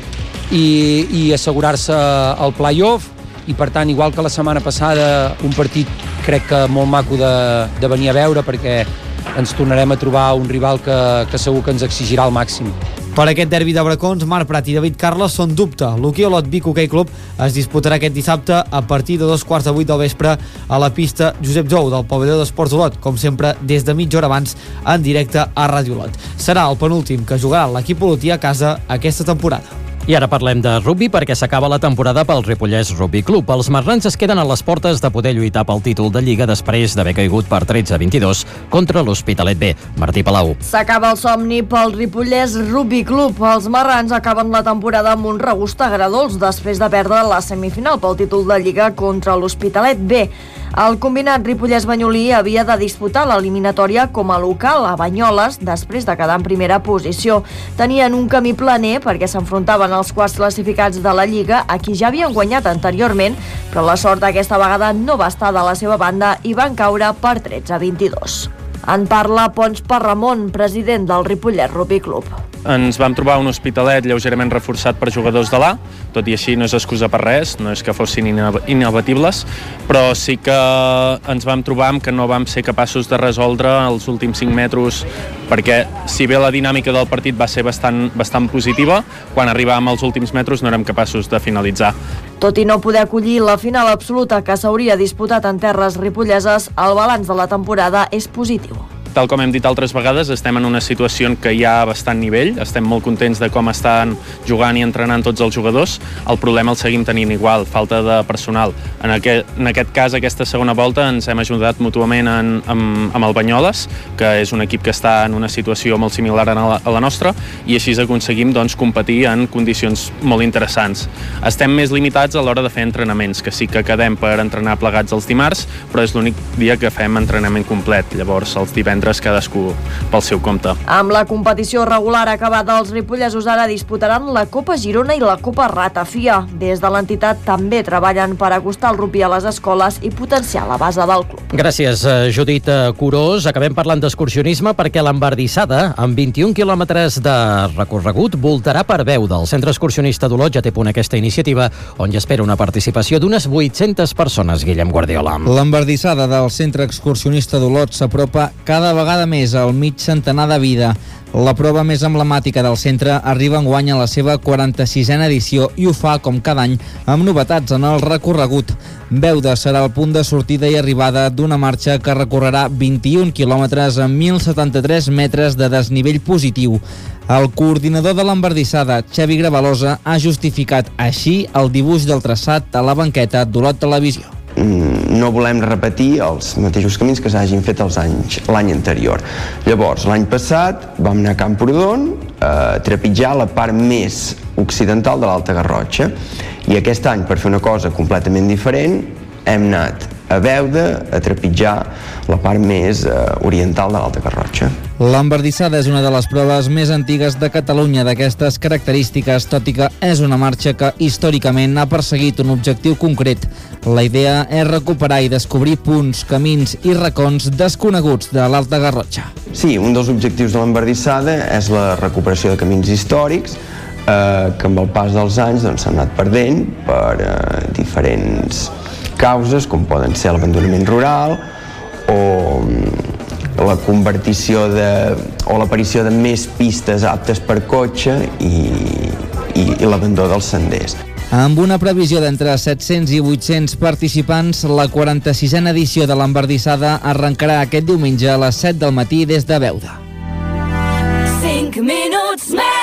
i assegurar-se el play-off i per tant, igual que la setmana passada, un partit crec que molt maco de venir a veure perquè ens tornarem a trobar un rival que segur que ens exigirà al màxim. Per aquest derbi de Bracons, Marc Prat i David Carles són dubte. L'Hoquei Olot Vic Hoquei Club es disputarà aquest dissabte a partir de 2:15 del vespre a la pista Josep Jou del pavelló d'Esports Olot, com sempre des de mitja hora abans en directe a Ràdio Olot. Serà el penúltim que jugarà l'equip olotí a casa aquesta temporada. I ara parlem de rugbi perquè s'acaba la temporada pel Ripollès Rugby Club. Els marrans es queden a les portes de poder lluitar pel títol de Lliga després d'haver caigut per 13-22 contra l'Hospitalet B. Martí Palau. S'acaba el somni pel Ripollès Rugby Club. Els marrans acaben la temporada amb un regust agradolç després de perdre la semifinal pel títol de Lliga contra l'Hospitalet B. El combinat Ripollès-Banyolí havia de disputar l'eliminatòria com a local a Banyoles després de quedar en primera posició. Tenien un camí planer perquè s'enfrontaven els quarts classificats de la Lliga, a qui ja havien guanyat anteriorment, però la sort aquesta vegada no va estar de la seva banda i van caure per 13-22. En parla Pons Parramon, president del Ripollès Rugby Club. Ens vam trobar un Hospitalet lleugerament reforçat per jugadors de l'A, tot i així no és excusa per res, no és que fossin inabatibles, però sí que ens vam trobar amb que no vam ser capaços de resoldre els últims 5 metres, perquè si bé la dinàmica del partit va ser bastant positiva, quan arribàvem als últims metres no érem capaços de finalitzar. Tot i no poder acollir la final absoluta que s'hauria disputat en terres ripolleses, el balanç de la temporada és positiu. Tal com hem dit altres vegades, estem en una situació en què hi ha bastant nivell, estem molt contents de com estan jugant i entrenant tots els jugadors. El problema el seguim tenint igual, falta de personal. En aquest cas, aquesta segona volta, ens hem ajudat mútuament amb el Banyoles, que és un equip que està en una situació molt similar a la nostra, i així aconseguim competir en condicions molt interessants. Estem més limitats a l'hora de fer entrenaments, que sí que quedem per entrenar plegats els dimarts, però és l'únic dia que fem entrenament complet. Llavors, els divendres cadascú pel seu compte. Amb la competició regular acabada, els ripollesos ara disputaran la Copa Girona i la Copa Ratafia. Des de l'entitat també treballen per acostar el rugby a les escoles i potenciar la base del club. Gràcies, Judit Curós. Acabem parlant d'excursionisme perquè l'Embardissada, amb 21 quilòmetres de recorregut, voltarà per Beuda. El Centre Excursionista d'Olot ja té punt aquesta iniciativa, on hi espera una participació d'unes 800 persones, Guillem Guardiola. L'Embardissada del Centre Excursionista d'Olot s'apropa cada vegada més al mig centenar de vida. La prova més emblemàtica del centre arriba enguany a la seva 46a edició i ho fa, com cada any, amb novetats en el recorregut. Beuda serà el punt de sortida i arribada d'una marxa que recorrerà 21 quilòmetres amb 1.073 metres de desnivell positiu. El coordinador de l'Embardissada, Xavi Gravalosa, ha justificat així el dibuix del traçat a la banqueta d'Olot Televisió. No volem repetir els mateixos camins que s'hagin fet l'any anterior. Llavors, l'any passat vam anar a Camprodon a trepitjar la part més occidental de l'Alta Garrotxa i aquest any, per fer una cosa completament diferent, hem anat a Beuda a trepitjar la part més oriental de l'Alta Garrotxa. L'Embardissada és una de les proves més antigues de Catalunya d'aquestes característiques, tot i que és una marxa que històricament ha perseguit un objectiu concret. La idea és recuperar i descobrir punts, camins i racons desconeguts de l'Alta Garrotxa. Sí, un dels objectius de l'Embardissada és la recuperació de camins històrics que amb el pas dels anys s'han anat perdent per diferents causes, com poden ser l'abandonament rural o la convertició o l'aparició de més pistes aptes per cotxe i l'abandó dels senders. Amb una previsió d'entre 700 i 800 participants, la 46a edició de l'Embardissada arrencarà aquest diumenge a les 7 del matí des de Beuda. 5 minuts més.